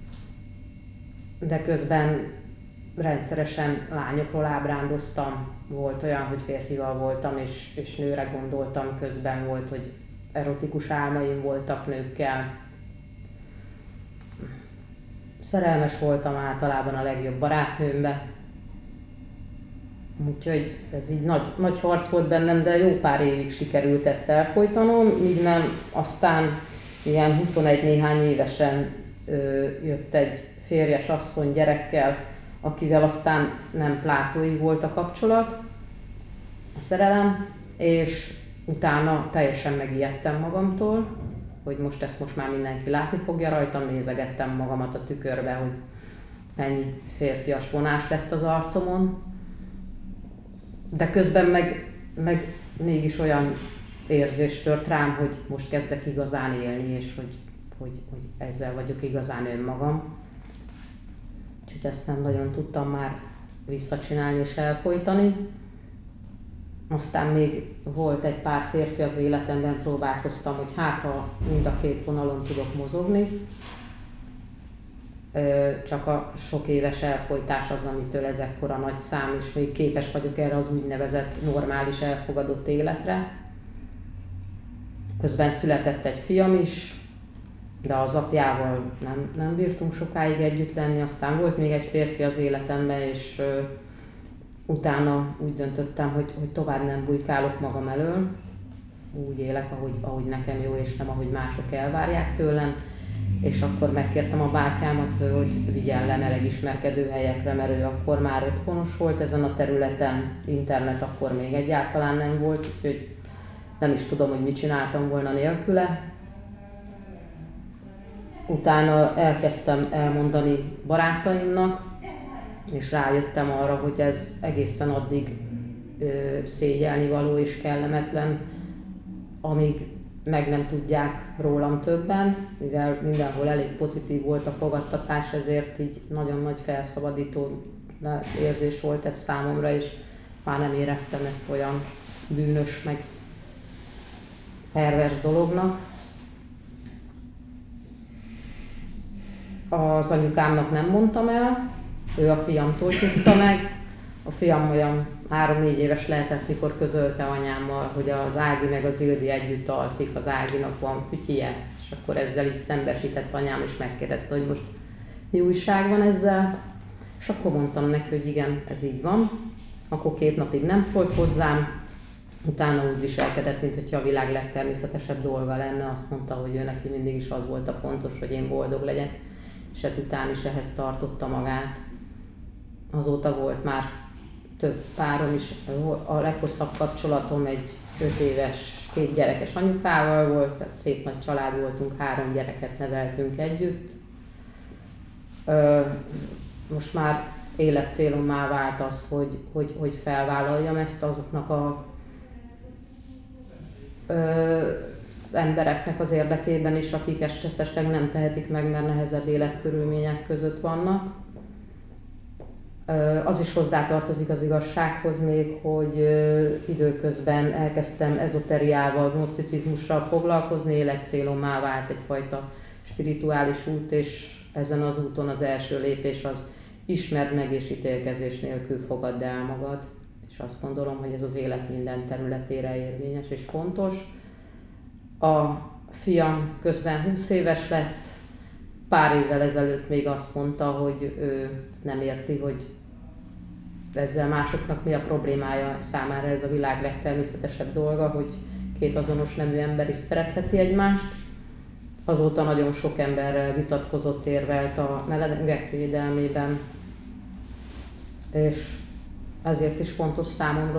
de közben rendszeresen lányokról ábrándoztam. Volt olyan, hogy férfival voltam és nőre gondoltam, közben volt, hogy erotikus álmaim voltak nőkkel. Szerelmes voltam általában a legjobb barátnőmbe. Úgyhogy ez így nagy harc volt bennem, de jó pár évig sikerült ezt elfojtanom, míg nem aztán ilyen 21 néhány évesen jött egy férjes asszony gyerekkel, akivel aztán nem plátói volt a kapcsolat, a szerelem, és utána teljesen megijedtem magamtól, hogy most már mindenki látni fogja rajtam, nézegettem magamat a tükörbe, hogy mennyi férfias vonás lett az arcomon. De közben meg mégis olyan érzés tört rám, hogy most kezdek igazán élni, és hogy ezzel vagyok igazán önmagam. Úgyhogy ezt nem nagyon tudtam már visszacsinálni és elfojtani. Aztán még volt egy pár férfi az életemben, próbálkoztam, hogy hát ha mind a 2 vonalon tudok mozogni. Csak a sok éves elfojtás az, amitől ez ekkora nagy szám, és még képes vagyok erre az úgynevezett normális elfogadott életre. Közben született egy fiam is, de az apjával nem bírtunk sokáig együtt lenni, aztán volt még egy férfi az életemben, és utána úgy döntöttem, hogy tovább nem bujkálok magam elől, úgy élek, ahogy nekem jó, és nem ahogy mások elvárják tőlem. És akkor megkértem a bátyámat, hogy vigyen le meleg ismerkedő helyekre, mert ő akkor már otthonos volt ezen a területen, internet akkor még egyáltalán nem volt, úgyhogy nem is tudom, hogy mit csináltam volna nélküle. Utána elkezdtem elmondani barátaimnak, és rájöttem arra, hogy ez egészen addig szégyelnivaló és kellemetlen, amíg meg nem tudják rólam többen, mivel mindenhol elég pozitív volt a fogadtatás, ezért így nagyon nagy felszabadító érzés volt ez számomra, és már nem éreztem ezt olyan bűnös, meg pervers dolognak. Az anyukámnak nem mondtam el, ő a fiamtól tudta meg. A fiam olyan 3-4 éves lehetett, mikor közölte anyámmal, hogy az Ági meg az Ildi együtt alszik, az Áginak van fütyije, és akkor ezzel így szembesített anyám, és megkérdezte, hogy most mi újság van ezzel, és akkor mondtam neki, hogy igen, ez így van. Akkor 2 napig nem szólt hozzám, utána úgy viselkedett, mintha a világ legtermészetesebb dolga lenne, azt mondta, hogy ő neki mindig is az volt a fontos, hogy én boldog legyek, és ezután is ehhez tartotta magát. Azóta volt már több párom is, a leghosszabb kapcsolatom egy 5 éves, 2 gyerekes anyukával volt, tehát szép nagy család voltunk, 3 gyereket neveltünk együtt. Most már életcélommá vált az, hogy felvállaljam ezt azoknak a embereknek az érdekében is, akik esetleg nem tehetik meg, mert nehezebb életkörülmények között vannak. Az is hozzátartozik az igazsághoz még, hogy időközben elkezdtem ezoteriával, gnoszticizmussal foglalkozni, életcélommá vált egyfajta spirituális út, és ezen az úton az első lépés az ismerd meg és ítélkezés nélkül fogadd el magad. És azt gondolom, hogy ez az élet minden területére érvényes és fontos. A fiam közben 20 éves lett, pár évvel ezelőtt még azt mondta, hogy ő nem érti, hogy ezzel másoknak mi a problémája, számára ez a világ legtermészetesebb dolga, hogy 2 azonos nemű ember is szeretheti egymást. Azóta nagyon sok emberrel vitatkozott, érvelt a melegek védelmében, és ezért is fontos számomra, hogy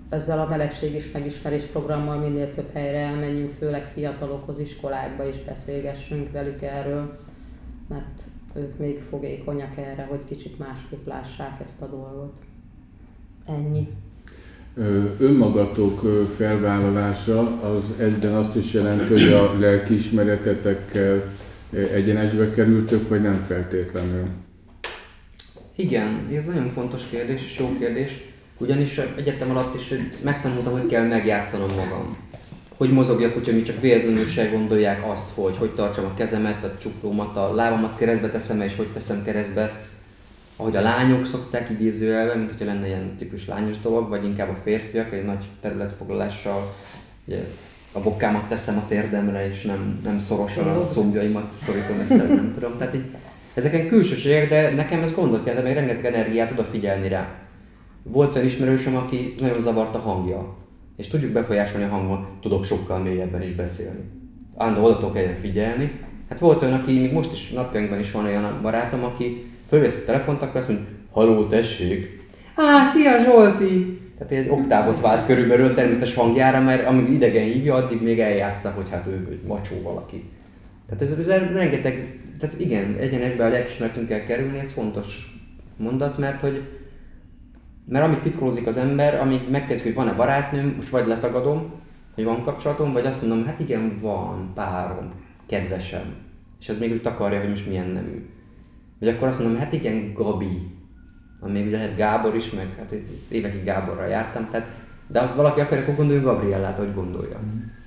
ezzel a melegség és megismerés programmal minél több helyre elmenjünk, főleg fiatalokhoz, iskolákba és beszélgessünk velük erről, mert ők még fogékonyak erre, hogy kicsit másképp lássák ezt a dolgot. Ennyi. Önmagatok felvállalása az egyben azt is jelenti, hogy a lelkiismeretetekkel egyenesbe kerültök, vagy nem feltétlenül? Igen, ez nagyon fontos kérdés és jó kérdés, ugyanis egyetem alatt is megtanultam, hogy kell megjátszanom magam. Hogy mozogjak, hogyha mi csak véletlenül se gondolják azt, hogy tartsam a kezemet, a csuklómat, a lábamat keresztbe teszem, és hogy teszem keresztbe. Ahogy a lányok szokták idézőjelben, mint hogyha lenne ilyen tipikus lányos dolog, vagy inkább a férfiak, egy nagy területfoglalással ugye, a bokkámat teszem a térdemre, és nem szorosan a combjaimat szorítom össze, nem tudom. Tehát így, ezeken külsőségek, de nekem ez gondot jelent, mert rengeteg energiát odafigyelni rá. Volt olyan ismerősöm, aki nagyon zavart a hangja, és tudjuk befolyásolni a hangon, tudok sokkal mélyebben is beszélni. Állandó oda tudok egyre figyelni. Hát volt olyan, aki még most is napjainkban is van olyan barátom, aki fölvesz a telefont, akkor azt mondja, haló, tessék! Szia Zsolti! Tehát egy oktávot vált körülbelül természetes hangjára, mert amíg idegen hívja, addig még eljátsza, hogy hát ő macsó valaki. Tehát ez rengeteg, tehát igen, egyenesbe a lelkiismeretünkkel kerülni, ez fontos mondat, mert amíg titkolózik az ember, amíg megkezdik, hogy van-e barátnőm, most vagy letagadom, hogy van kapcsolatom, vagy azt mondom, hát igen, van párom, kedvesem, és ez még úgy takarja, hogy most milyen nemű. Vagy akkor azt mondom, hát igen, Gabi, még ugye lehet Gábor is, meg hát évekig Gáborral jártam, tehát, de ha valaki akar, akkor gondolja Gabriellát, ahogy gondolja.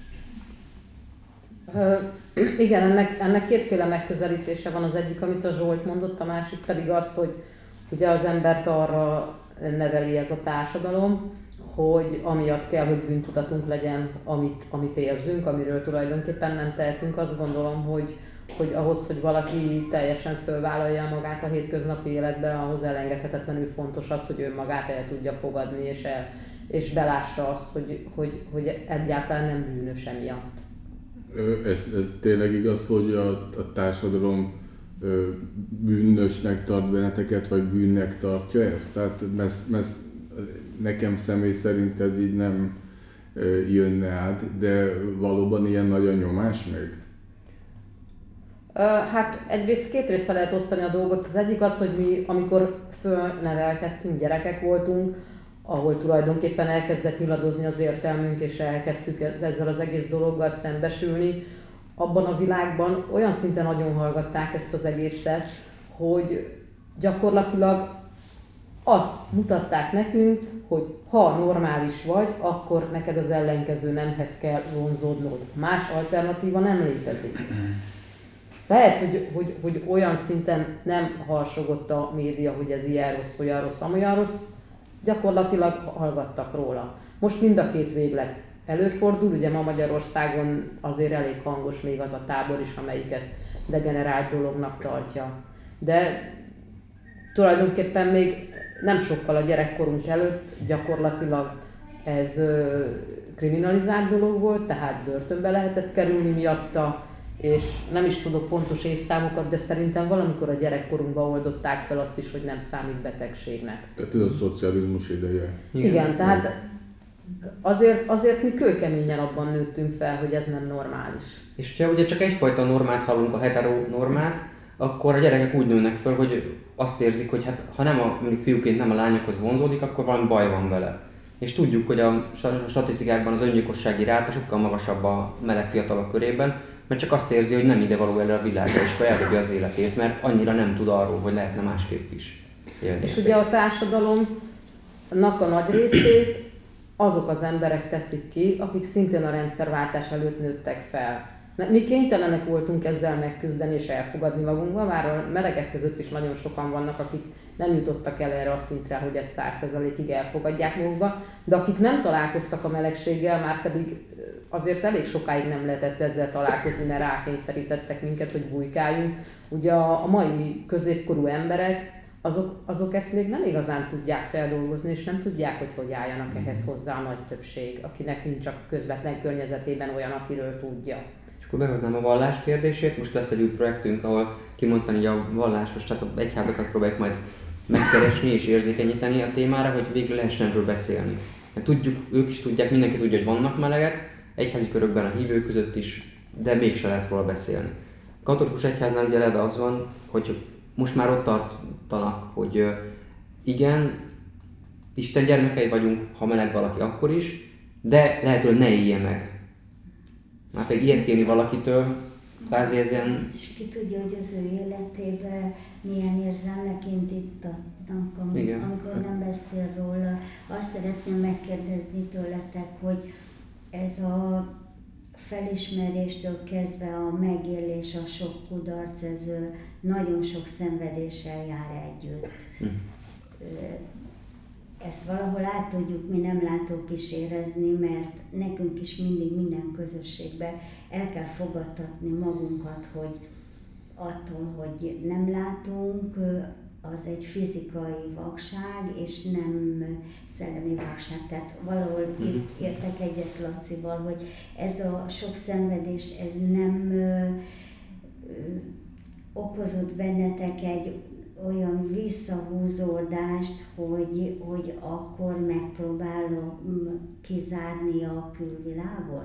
Igen, ennek kétféle megközelítése van. Az egyik, amit a Zsolt mondott, a másik pedig az, hogy ugye az embert arra neveli ez a társadalom, hogy amiatt kell, hogy bűntudatunk legyen, amit érzünk, amiről tulajdonképpen nem tehetünk. Azt gondolom, hogy ahhoz, hogy valaki teljesen fölvállalja magát a hétköznapi életben, ahhoz elengedhetetlenül fontos az, hogy ő magát el tudja fogadni, és belássa azt, hogy egyáltalán nem bűnös emiatt. Ez tényleg igaz, hogy a társadalom bűnösnek tart benneteket, vagy bűnnek tartja ezt? Tehát nekem személy szerint ez így nem jönne át, de valóban ilyen nagy a nyomás még? Hát egyrészt két részre lehet osztani a dolgot. Az egyik az, hogy mi, amikor fölnevelkedtünk, gyerekek voltunk, ahol tulajdonképpen elkezdett nyiladozni az értelmünk, és elkezdtük ezzel az egész dologgal szembesülni, abban a világban olyan szinten nagyon hallgatták ezt az egészet, hogy gyakorlatilag azt mutatták nekünk, hogy ha normális vagy, akkor neked az ellenkező nemhez kell vonzódnod. Más alternatíva nem létezik. Lehet, hogy olyan szinten nem harsogott a média, hogy ez ilyen rossz, olyan rossz, amolyan rossz, gyakorlatilag hallgattak róla. Most mind a két véglet előfordul, ugye ma Magyarországon azért elég hangos még az a tábor is, amelyik ezt degenerált dolognak tartja. De tulajdonképpen még nem sokkal a gyerekkorunk előtt gyakorlatilag ez kriminalizált dolog volt, tehát börtönbe lehetett kerülni miatta, és nem is tudok pontos évszámokat, de szerintem valamikor a gyerekkorunkban oldották fel azt is, hogy nem számít betegségnek. Tehát ez a szocializmus ideje. Igen, tehát azért mi kőkeményen abban nőttünk fel, hogy ez nem normális. És ha ugye csak egyfajta normát hallunk, a heteronormát, akkor a gyerekek úgy nőnek fel, hogy azt érzik, hogy hát, ha nem mondjuk fiúként nem a lányokhoz vonzódik, akkor valami baj van vele. És tudjuk, hogy a statisztikákban az öngyilkossági ráta sokkal magasabb a meleg fiatalok körében, mert csak azt érzi, hogy nem ide való el a világra, és feldobja az életét, mert annyira nem tud arról, hogy lehetne másképp is élni. És ugye a társadalomnak a nagy részét azok az emberek teszik ki, akik szintén a rendszerváltás előtt nőttek fel. Mi kénytelenek voltunk ezzel megküzdeni és elfogadni magunkba, már a melegek között is nagyon sokan vannak, akik nem jutottak el erre a szintre, hogy ezt 100%-ig elfogadják magukba, de akik nem találkoztak a melegséggel, már pedig azért elég sokáig nem lehetett ezzel találkozni, mert rákényszerítettek minket, hogy bujkáljunk. Ugye a mai középkorú emberek, azok ezt még nem igazán tudják feldolgozni, és nem tudják, hogy álljanak ehhez hozzá a nagy többség, akinek nincs a közvetlen környezetében olyan, akiről tudja. És akkor behoznám a vallás kérdését, most lesz egy új projektünk, ahol kimondani a vallásos, tehát az egyházakat próbáljuk majd megkeresni és érzékenyíteni a témára, hogy végül lehessen erről beszélni. Tudjuk, ők is tudják, mindenki tudja, hogy vannak melegek, egyházi körökben a hívők között is, de mégse lehet róla beszélni. A katolikus egyháznál ugye eleve az van, hogy most már ott tartanak, hogy igen, Isten gyermekei vagyunk, ha meleg valaki akkor is, de lehet, hogy ne élje meg. Már pedig ilyet kérni valakitől, kvázi ez ilyen... És ki tudja, hogy az ő életében milyen érzelmek indítatnak, amikor nem beszél róla. Azt szeretném megkérdezni tőletek, hogy ez a felismeréstől kezdve a megélés, a sok kudarc, ez nagyon sok szenvedéssel jár együtt. Ezt valahol át tudjuk mi nem látók is érezni, mert nekünk is mindig minden közösségben el kell fogadtatni magunkat, hogy attól, hogy nem látunk, az egy fizikai vakság, és nem szellemi vakság. Tehát valahol itt értek egyet Lacival, hogy ez a sok szenvedés, ez nem okozott bennetek egy olyan visszahúzódást, hogy akkor megpróbálom kizárni a külvilágot?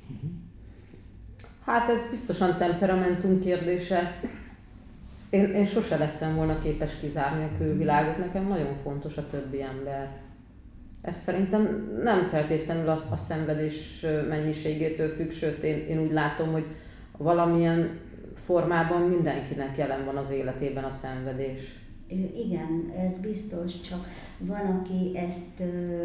Hát ez biztosan temperamentum kérdése. Én sose lettem volna képes kizárni a külvilágot, nekem nagyon fontos a többi ember. Ez szerintem nem feltétlenül a szenvedés mennyiségétől függ, sőt én úgy látom, hogy valamilyen formában mindenkinek jelen van az életében a szenvedés. Igen, ez biztos, csak van, aki ezt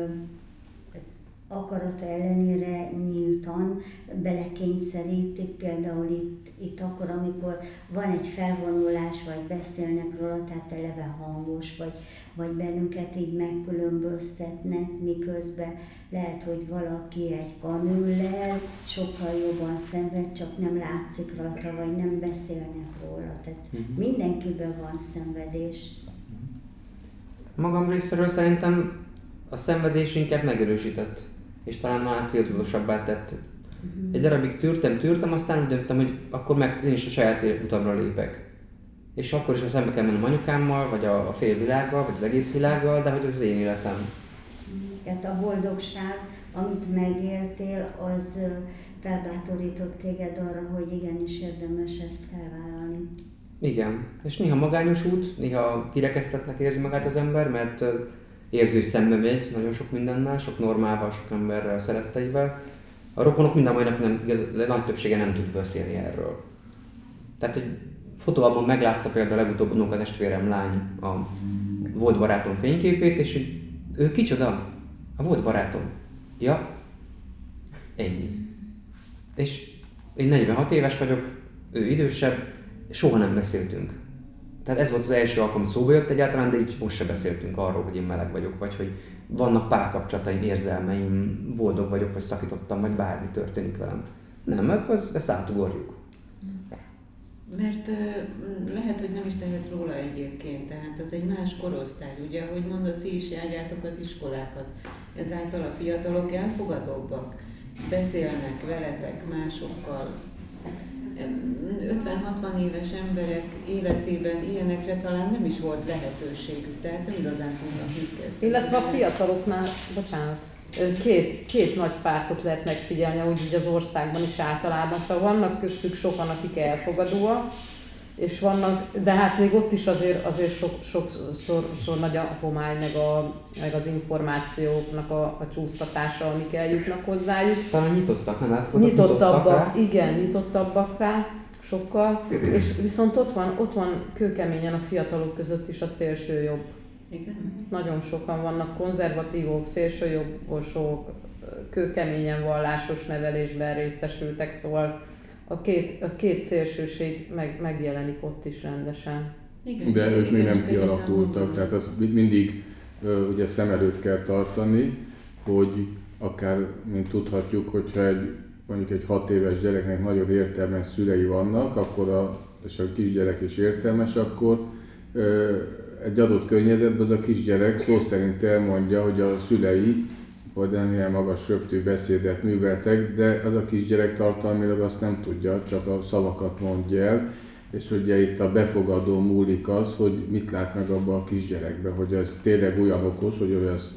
akarata ellenére nyíltan belekényszerítik, például itt akkor, amikor van egy felvonulás, vagy beszélnek róla, tehát eleve hangos, vagy bennünket így megkülönböztetnek, miközben lehet, hogy valaki egy kanüllel sokkal jobban szenved, csak nem látszik rajta, vagy nem beszélnek róla. Tehát mindenkiben van szenvedés. Magam részéről szerintem a szenvedés inkább megerősített, és talán már tiltulósabbá tett. Egy darabig tűrtem, aztán úgy döntöttem, hogy akkor én is a saját utamra lépek. És akkor is szembe kell mennem anyukámmal, vagy a félvilággal, vagy az egész világgal, de hogy ez az én életem. Tehát a boldogság, amit megéltél, az felbátorított téged arra, hogy igenis érdemes ezt felvállalni. Igen, és néha magányos út, néha kirekesztettnek érzi magát az ember, mert érzi, hogy szembe megy nagyon sok mindennel, sok normával, sok emberrel, szeretteivel. A rokonok minden mai nap nagy többsége nem tud beszélni erről. Tehát egy fotóalbum meglátta például legutóbb unokatestvérem lány a volt barátom fényképét, és ő kicsoda? A volt barátom. Ja, ennyi. És én 46 éves vagyok, ő idősebb, soha nem beszéltünk. Tehát ez volt az első alkalom, szóba jött egyáltalán, de így most se beszéltünk arról, hogy én meleg vagyok, vagy hogy vannak párkapcsolataim, érzelmeim, boldog vagyok, vagy szakítottam, vagy bármi történik velem. Nem, mert ezt átugorjuk. Mert lehet, hogy nem is tehet róla egyébként, tehát az egy más korosztály, ugye, ahogy mondod, ti is járjátok az iskolákat, ezáltal a fiatalok elfogadóbbak, beszélnek veletek másokkal. 50-60 éves emberek életében ilyenekre talán nem is volt lehetőségük, tehát nem igazán tudnak mit kezdeni. Illetve a fiataloknál, bocsánat, két nagy pártot lehet megfigyelni, úgy így az országban is általában, szóval vannak köztük sokan, akik elfogadóak, és vannak, de hát még ott is azért sokszor nagy a homály, meg az információknak a csúsztatása, amik eljutnak hozzájuk. Talán nyitottak, nem elfogadottak? Nyitottabbak, igen, nyitottabbak rá sokkal, és viszont ott van kőkeményen a fiatalok között is a szélsőjobb. Igen. Nagyon sokan vannak konzervatívok, szélsőjobbosok, kőkeményen vallásos nevelésben részesültek, szóval a két szélsőség megjelenik ott is rendesen. Igen, de ők még nem kialakultak, tehát azt mindig ugye szem előtt kell tartani, hogy akár, mint tudhatjuk, hogyha mondjuk egy 6 éves gyereknek nagyon értelmes szülei vannak, akkor és a kisgyerek is értelmes, akkor egy adott környezetben az a kisgyerek szó szerint elmondja, hogy a szülei vagy nem ilyen magas röptű beszédet műveltek, de az a kisgyerek tartalmilag azt nem tudja, csak a szavakat mondja el, és ugye itt a befogadó múlik az, hogy mit lát meg abban a kisgyerekben, hogy ez tényleg olyan okos, hogy olyan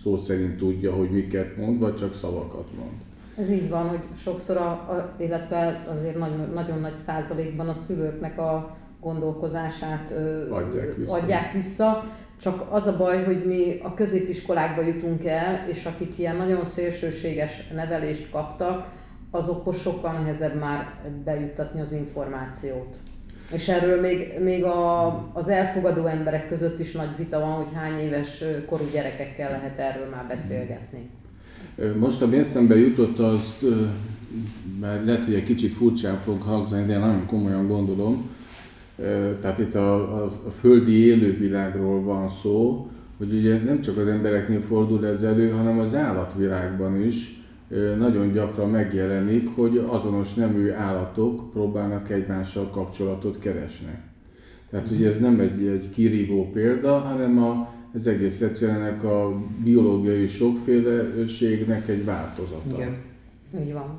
szó szerint tudja, hogy miket mond, vagy csak szavakat mond. Ez így van, hogy sokszor, illetve azért nagyon nagy százalékban a szülőknek a gondolkozását adják vissza. Csak az a baj, hogy mi a középiskolákba jutunk el, és akik ilyen nagyon szélsőséges nevelést kaptak, azokhoz sokkal nehezebb már bejuttatni az információt. És erről még az elfogadó emberek között is nagy vita van, hogy hány éves korú gyerekekkel lehet erről már beszélgetni. Most ami eszembe jutott, azt már lehet, hogy egy kicsit furcsán fog hangzani, de nagyon komolyan gondolom. Tehát itt a földi élővilágról van szó, hogy ugye nem csak az embereknél fordul ez elő, hanem az állatvilágban is nagyon gyakran megjelenik, hogy azonos nemű állatok próbálnak egymással kapcsolatot keresni. Tehát ugye ez nem egy kirívó példa, hanem ez egész egyszerűen a biológiai sokféleségnek egy változata. Igen. Így van.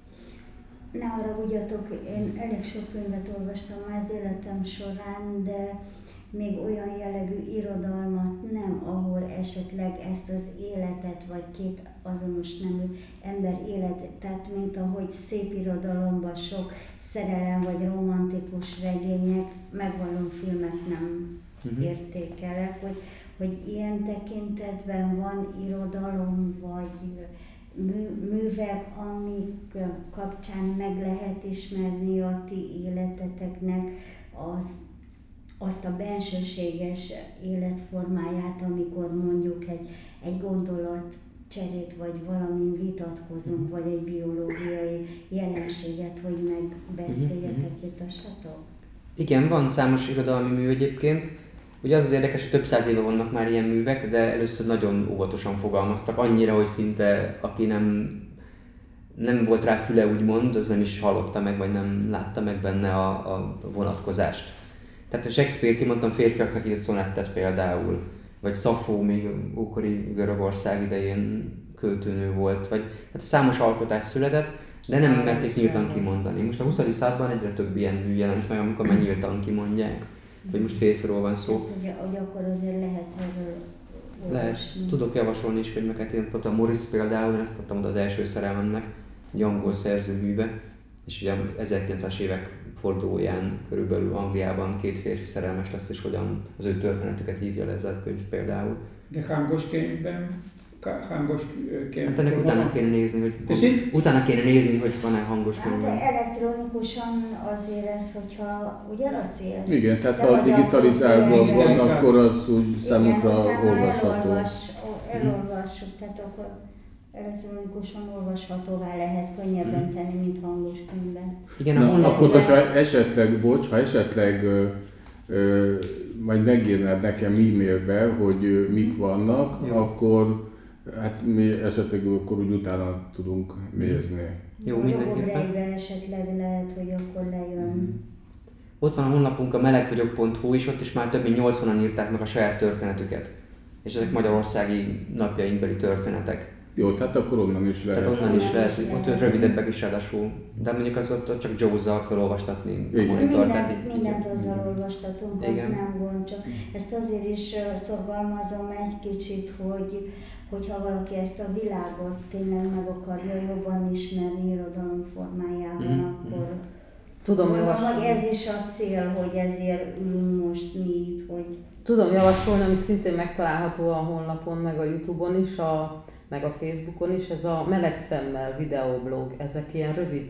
Ne haragudjatok, én elég sok könyvet olvastam már az életem során, de még olyan jellegű irodalmat nem, ahol esetleg ezt az életet, vagy két azonos nemű ember életet, tehát mint ahogy szép irodalomban sok szerelem vagy romantikus regények, megvallom filmek nem értékelek, hogy ilyen tekintetben van irodalom, vagy művek, amik kapcsán meg lehet ismerni a ti életeteknek azt a bensőséges életformáját, amikor mondjuk egy gondolat cserét, vagy valamin vitatkozunk, vagy egy biológiai jelenséget, hogy megbeszéljetek, vitassatok? Igen, van számos irodalmi mű egyébként. Ugye az érdekes, hogy több száz éve vannak már ilyen művek, de először nagyon óvatosan fogalmaztak, annyira, hogy szinte aki nem volt rá füle, úgymond, az nem is hallotta meg, vagy nem látta meg benne a vonatkozást. Tehát a Shakespeare, kimondtam, férfiaknak írt szonettet például, vagy Szafó még ókori Görögország idején költőnő volt, vagy hát számos alkotás született, de nem merték nyíltan kimondani. Most a 20. században egyre több ilyen mű jelent meg, amikor már nyíltan kimondják, hogy most férfiról van szó. Hát, hogy akkor azért lehet erről olvasni. Lehet. Tudok javasolni is könyveket, én a Morris például, én ezt adtam oda az első szerelmemnek, egy angol szerzőműve, és ugye 1900-as évek fordulóján körülbelül Angliában két férfi szerelmes lesz, és hogyan az ő történetüket írja le ez a könyv például. De hangos könyvben? Hát ennek utána kéne nézni, hogy van-e hangos könyvben. Hát elektronikusan azért ez, hogyha ugye Laci? Igen, tehát ha digitalizálva van, akkor az úgy számukra olvasható. Elolvassuk, tehát akkor elektronikusan olvashatóvá lehet könnyebben tenni, mint hangos könyvben. Igen, akkor, hogyha esetleg majd megírnád nekem e-mailbe, hogy mik vannak, jó, akkor hát mi esetleg akkor úgy utána tudunk nézni. Jó, mindenképpen. Esetleg lehet, hogy akkor lejön. Ott van a honlapunk, a melegvagyok.hu is, ott is már több mint 80-an írták meg a saját történetüket. És ezek magyarországi napjainkbeli történetek. Jó, tehát akkor onnan is lehet. Tehát onnan is lehet, ott rövidebbek is ráadásul. De mondjuk az ott csak Jaws-zal felolvastatni a monitort. Mindent azzal olvastatunk, az nem gond, csak ezt azért is szorgalmazom egy kicsit, hogyha valaki ezt a világot tényleg meg akarja jobban ismerni irodalom formájában, akkor tudom javasolni. Hogy ez is a cél, hogy ezért ülünk most mi itt, hogy... Tudom javasolni, ami szintén megtalálható a honlapon, meg a YouTube-on is, meg a Facebookon is, ez a Meleg Szemmel videoblog, ezek ilyen rövid,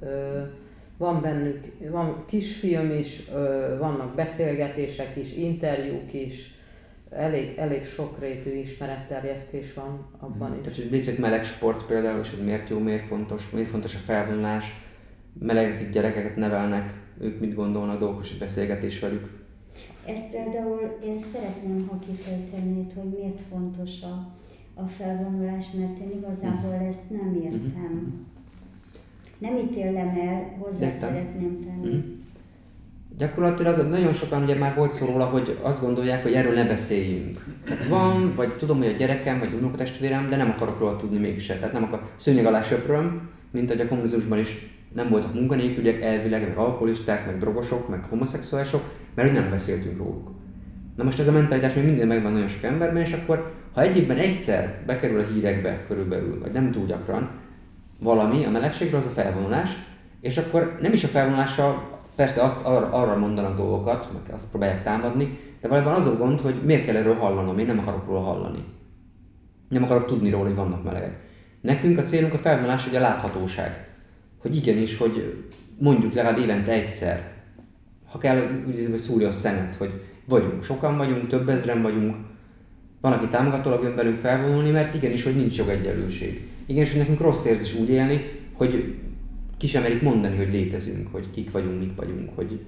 van bennük, van kisfilm is, vannak beszélgetések is, interjúk is, elég sokrétű ismeretterjesztés van abban is. Tehát létezik meleg sport például, és ez miért jó, miért fontos a felvonulás, meleg gyerekeket nevelnek, ők mit gondolnak, dolgos beszélgetés velük. Ezt például én szeretném, ha kifejtenéd, hogy miért fontos a felvonulás, mert én igazából ezt nem értem. Nem ítélem el, hozzá szeretném tenni. Gyakorlatilag nagyon sokan ugye már volt szó róla, hogy azt gondolják, hogy erről ne beszéljünk. Tehát van, vagy tudom, hogy a gyerekem, vagy unokatestvérem, de nem akarok róla tudni mégse. Tehát nem akar szőnyeg alá söpröm, mint hogy a kommunizmusban is nem voltak munkanélküliek, elvileg, meg alkoholisták, meg drogosok, meg homoszexuálisok, mert nem beszéltünk róluk. Na most ez a mentalitás még mindig megvan nagyon sok emberben, és akkor ha egy évben egyszer bekerül a hírekbe körülbelül, vagy nem túl gyakran, valami a melegségről, az a felvonulás, és akkor nem is a felvonulással, persze arra mondanak dolgokat, meg azt próbálják támadni, de valójában az a gond, hogy miért kell erről hallanom, én nem akarok róla hallani. Nem akarok tudni róla, hogy vannak melegek. Nekünk a célunk a felvonulás, hogy a láthatóság. Hogy igenis, hogy mondjuk legalább évente egyszer, ha kell, úgy szúrja a szemet, hogy vagyunk, sokan vagyunk, több ezren vagyunk, van, aki támogatólag jön velünk felvonulni, mert igenis, hogy nincs jogegyenlőség. Igenis, hogy nekünk rossz érzés úgy élni, hogy ki sem merik mondani, hogy létezünk, hogy kik vagyunk, mik vagyunk, hogy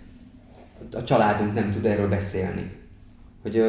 a családunk nem tud erről beszélni. Hogy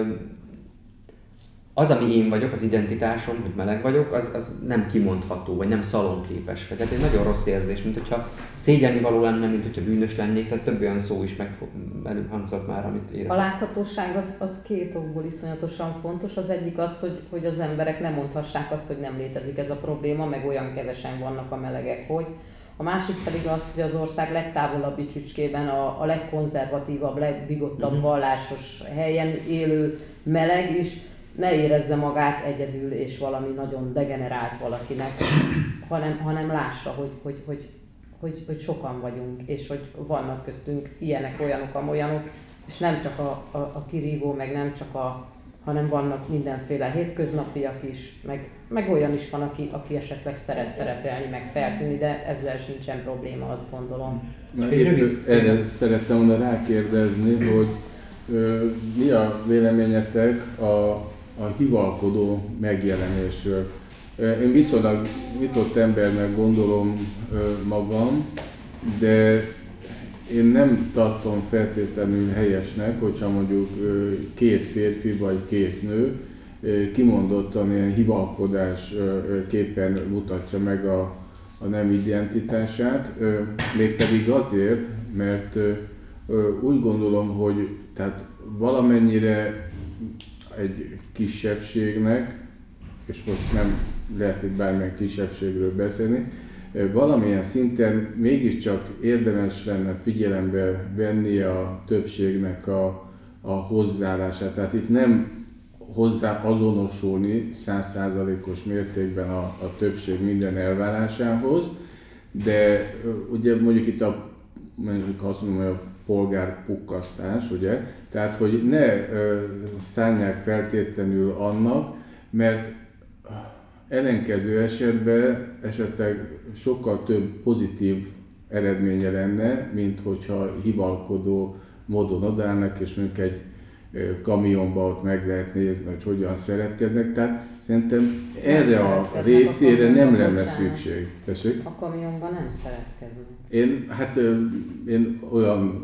az, ami én vagyok, az identitásom, hogy meleg vagyok, az nem kimondható, vagy nem szalonképes. Tehát egy nagyon rossz érzés, mint hogyha szégyelni való lenne, mint hogyha bűnös lennék, tehát több olyan szó is előhangzott már, amit éreztem. A láthatóság az két okból iszonyatosan fontos. Az egyik az, hogy az emberek nem mondhassák azt, hogy nem létezik ez a probléma, meg olyan kevesen vannak a melegek, hogy. A másik pedig az, hogy az ország legtávolabbi csücskében a legkonzervatívabb, legbigottabb vallásos helyen élő meleg is ne érezze magát egyedül és valami nagyon degenerált valakinek, hanem lássa, hogy sokan vagyunk, és hogy vannak köztünk ilyenek, olyanok, amolyanok, és nem csak a kirívó, meg nem csak hanem vannak mindenféle hétköznapiak is, meg olyan is van, aki esetleg szeret szerepelni, meg feltűnni, de ezzel sincsen probléma, azt gondolom. Erre szerettem volna rákérdezni, hogy mi a véleményetek a hivalkodó megjelenésről. Én viszonylag nyitott embernek gondolom magam, de én nem tartom feltétlenül helyesnek, hogyha mondjuk két férfi vagy két nő kimondottan ilyen hivalkodás képen mutatja meg a nem identitását, mégpedig azért, mert úgy gondolom, hogy tehát valamennyire egy kisebbségnek, és most nem lehet itt bármilyen kisebbségről beszélni, valamilyen szinten mégiscsak érdemes lenne figyelembe venni a többségnek a hozzáállását. Tehát itt nem hozzá azonosulni 100%-os mértékben a többség minden elvárásához, de ugye mondjuk itt mondjuk azt mondom, hogy a polgárpukkasztás, ugye? Tehát, hogy ne szánják feltétlenül annak, mert ellenkező esetben esetleg sokkal több pozitív eredménye lenne, mint hogyha hivalkodó módon odállnak, és mondjuk egy kamionba ott meg lehet nézni, hogy hogyan szeretkeznek. Tehát szerintem erre a részére nem lenne szükség. Tessék? A kamionban nem szeretkeznek. Én olyan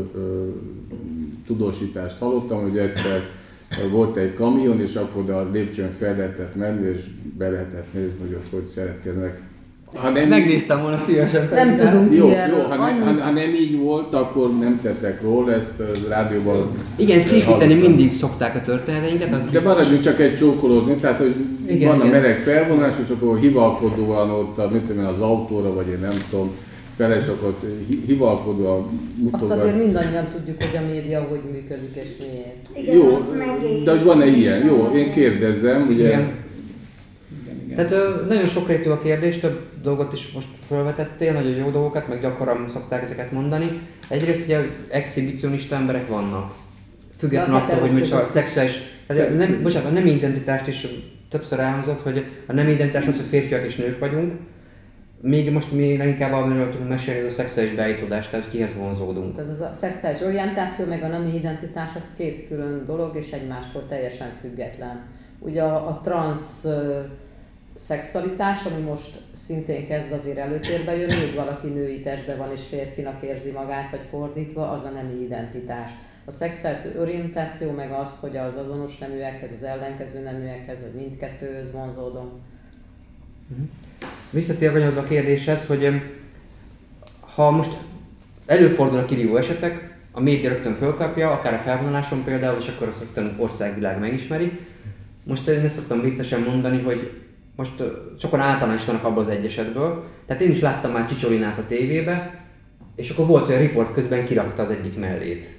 tudósítást hallottam, hogy egyszer volt egy kamion, és akkor a lépcsőn fel lehetett menni, és be lehetett nézni, hogy ott hogy szeretkeznek. Megnéztem volna szívesen. Nem tudunk jó, ilyenről. ha nem így volt, akkor nem tettek róla, ezt a rádióban... Igen, szépíteni mindig szokták a történeteinket, az biztos. De maradjunk csak egy csókolózni, tehát hogy van a meleg felvonás, és akkor hivalkodóan ott az autóra, vagy én nem tudom, fel, és akkor hivalkodóan mutogat. Azt azért mindannyian tudjuk, hogy a média hogy működik és miért. Igen, jó, de hogy van-e ilyen? Jó, én kérdezzem, ugye... Igen. Tehát nagyon sokrétű a kérdés, több dolgot is most felvetettél, nagyon jó dolgokat, meg gyakran szokták ezeket mondani. Egyrészt ugye exhibicionista emberek vannak. Függetlenül attól, hogy most a szexuális... a nem identitást is többször elhangzott, hogy a nem identitás az, hogy férfiak és nők vagyunk. Még most mi inkább amiről tudunk mesélni, ez a szexuális beállítódás, tehát kihez vonzódunk. Ez a szexuális orientáció meg a nemi identitás az két külön dolog, és egymástól teljesen független. Ugye a transz szexualitás, ami most szintén kezd azért előtérbe jönni, hogy valaki női testben van és férfinak érzi magát, vagy fordítva, az a nemi identitás. A szexuális orientáció meg az, hogy az azonos neműekhez, az ellenkező neműekhez, vagy mindkettőhöz vonzódunk. Visszatérve a kérdéshez, hogy ha most előfordul a kirívó esetek, a média rögtön fölkapja, akár a felvonuláson például, és akkor azt rögtön országvilág megismeri. Most én ezt szoktam viccesen mondani, hogy most sokan általánosítanak abból az egy esetből. Tehát én is láttam már Csicsolinát a tévébe, és akkor volt olyan riport, közben kirakta az egyik mellét.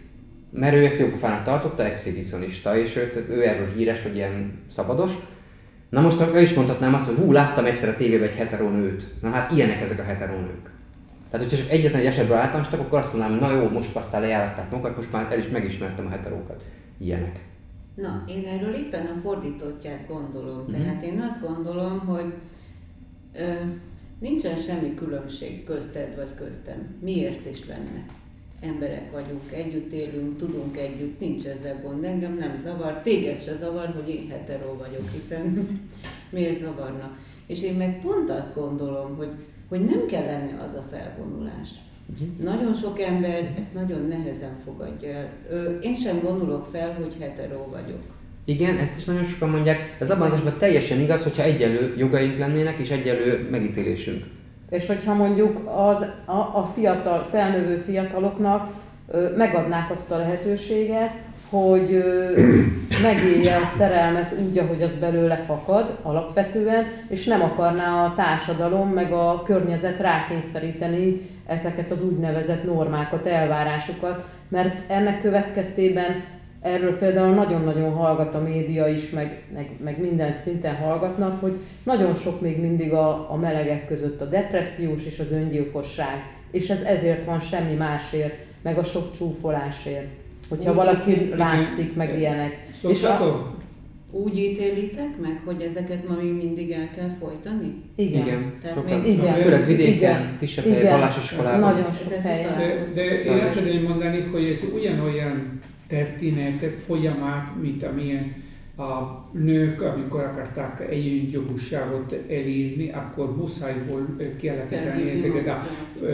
mert ő ezt jópofának tartotta, exhibicionista, és ő erről híres, hogy ilyen szabados. Na most ő is mondhatnám azt, hogy láttam egyszer a tévében egy hetero nőt. Na hát ilyenek ezek a hetero nők. Tehát, hogyha csak egyetlen egy esetből általánosítok, akkor azt mondanám, hogy na jó, most aztán lejáratták magukat, most már megismertem a heterókat. Ilyenek. Na, én erről éppen a fordítottját gondolom. Tehát én azt gondolom, hogy nincsen semmi különbség közted vagy köztem. Miért is lenne? Emberek vagyunk, együtt élünk, tudunk együtt, nincs ezzel gond. Engem nem zavar, téged se zavar, hogy én hetero vagyok, hiszen miért zavarna? És én meg pont azt gondolom, hogy nem kellene az a felvonulás. Nagyon sok ember ezt nagyon nehezen fogadja el. Én sem vonulok fel, hogy hetero vagyok. Igen, ezt is nagyon sokan mondják. Ez abban az esetben teljesen igaz, hogyha egyenlő jogaink lennének és egyenlő megítélésünk. És hogyha mondjuk a fiatal, felnövő fiataloknak megadnák azt a lehetőséget, hogy megélje a szerelmet úgy, ahogy az belőle fakad alapvetően, és nem akarná a társadalom meg a környezet rákényszeríteni ezeket az úgynevezett normákat, elvárásokat, mert ennek következtében erről például nagyon-nagyon hallgat a média is, meg minden szinten hallgatnak, hogy nagyon sok még mindig a melegek között a depressziós és az öngyilkosság, és ez ezért van, semmi másért, meg a sok csúfolásért. Hogyha valaki látszik, meg ilyenek. És úgy ítélitek meg, hogy ezeket ma még mindig el kell folytani? Igen. Főleg vidéken, kisebb helyen, vallásos iskolában. Nagyon sok helyen. De én azt szeretném mondani, hogy ez ugyanolyan történet, folyamat, mint amilyen a nők, amikor akarták egyenjogúságot elérni, akkor muszáj volt kialakítani ezeket a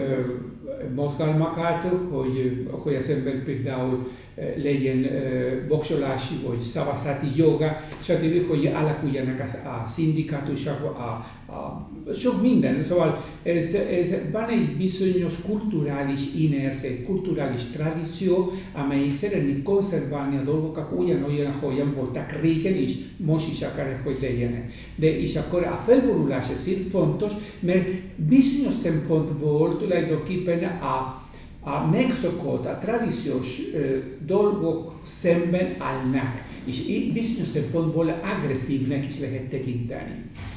mozgalmakat, hogy az ember például legyen voksolási vagy szavazati joga, stb., hogy alakuljanak a szindikátusok, sok minden. Szóval van egy bizonyos kulturális inercia, egy kulturális tradíció, amely szeretné konzerválni a dolgokat ugyanolyan, ahogyan voltak régen is, most is akarják, hogy legyenek. De és akkor a felvonulás ezért fontos, mert bizonyos szempontból tulajdonképpen a megszokott, a tradíciós dolgok szemben állnak, és bizonyos szempontból agresszívnek is lehet tekinteni.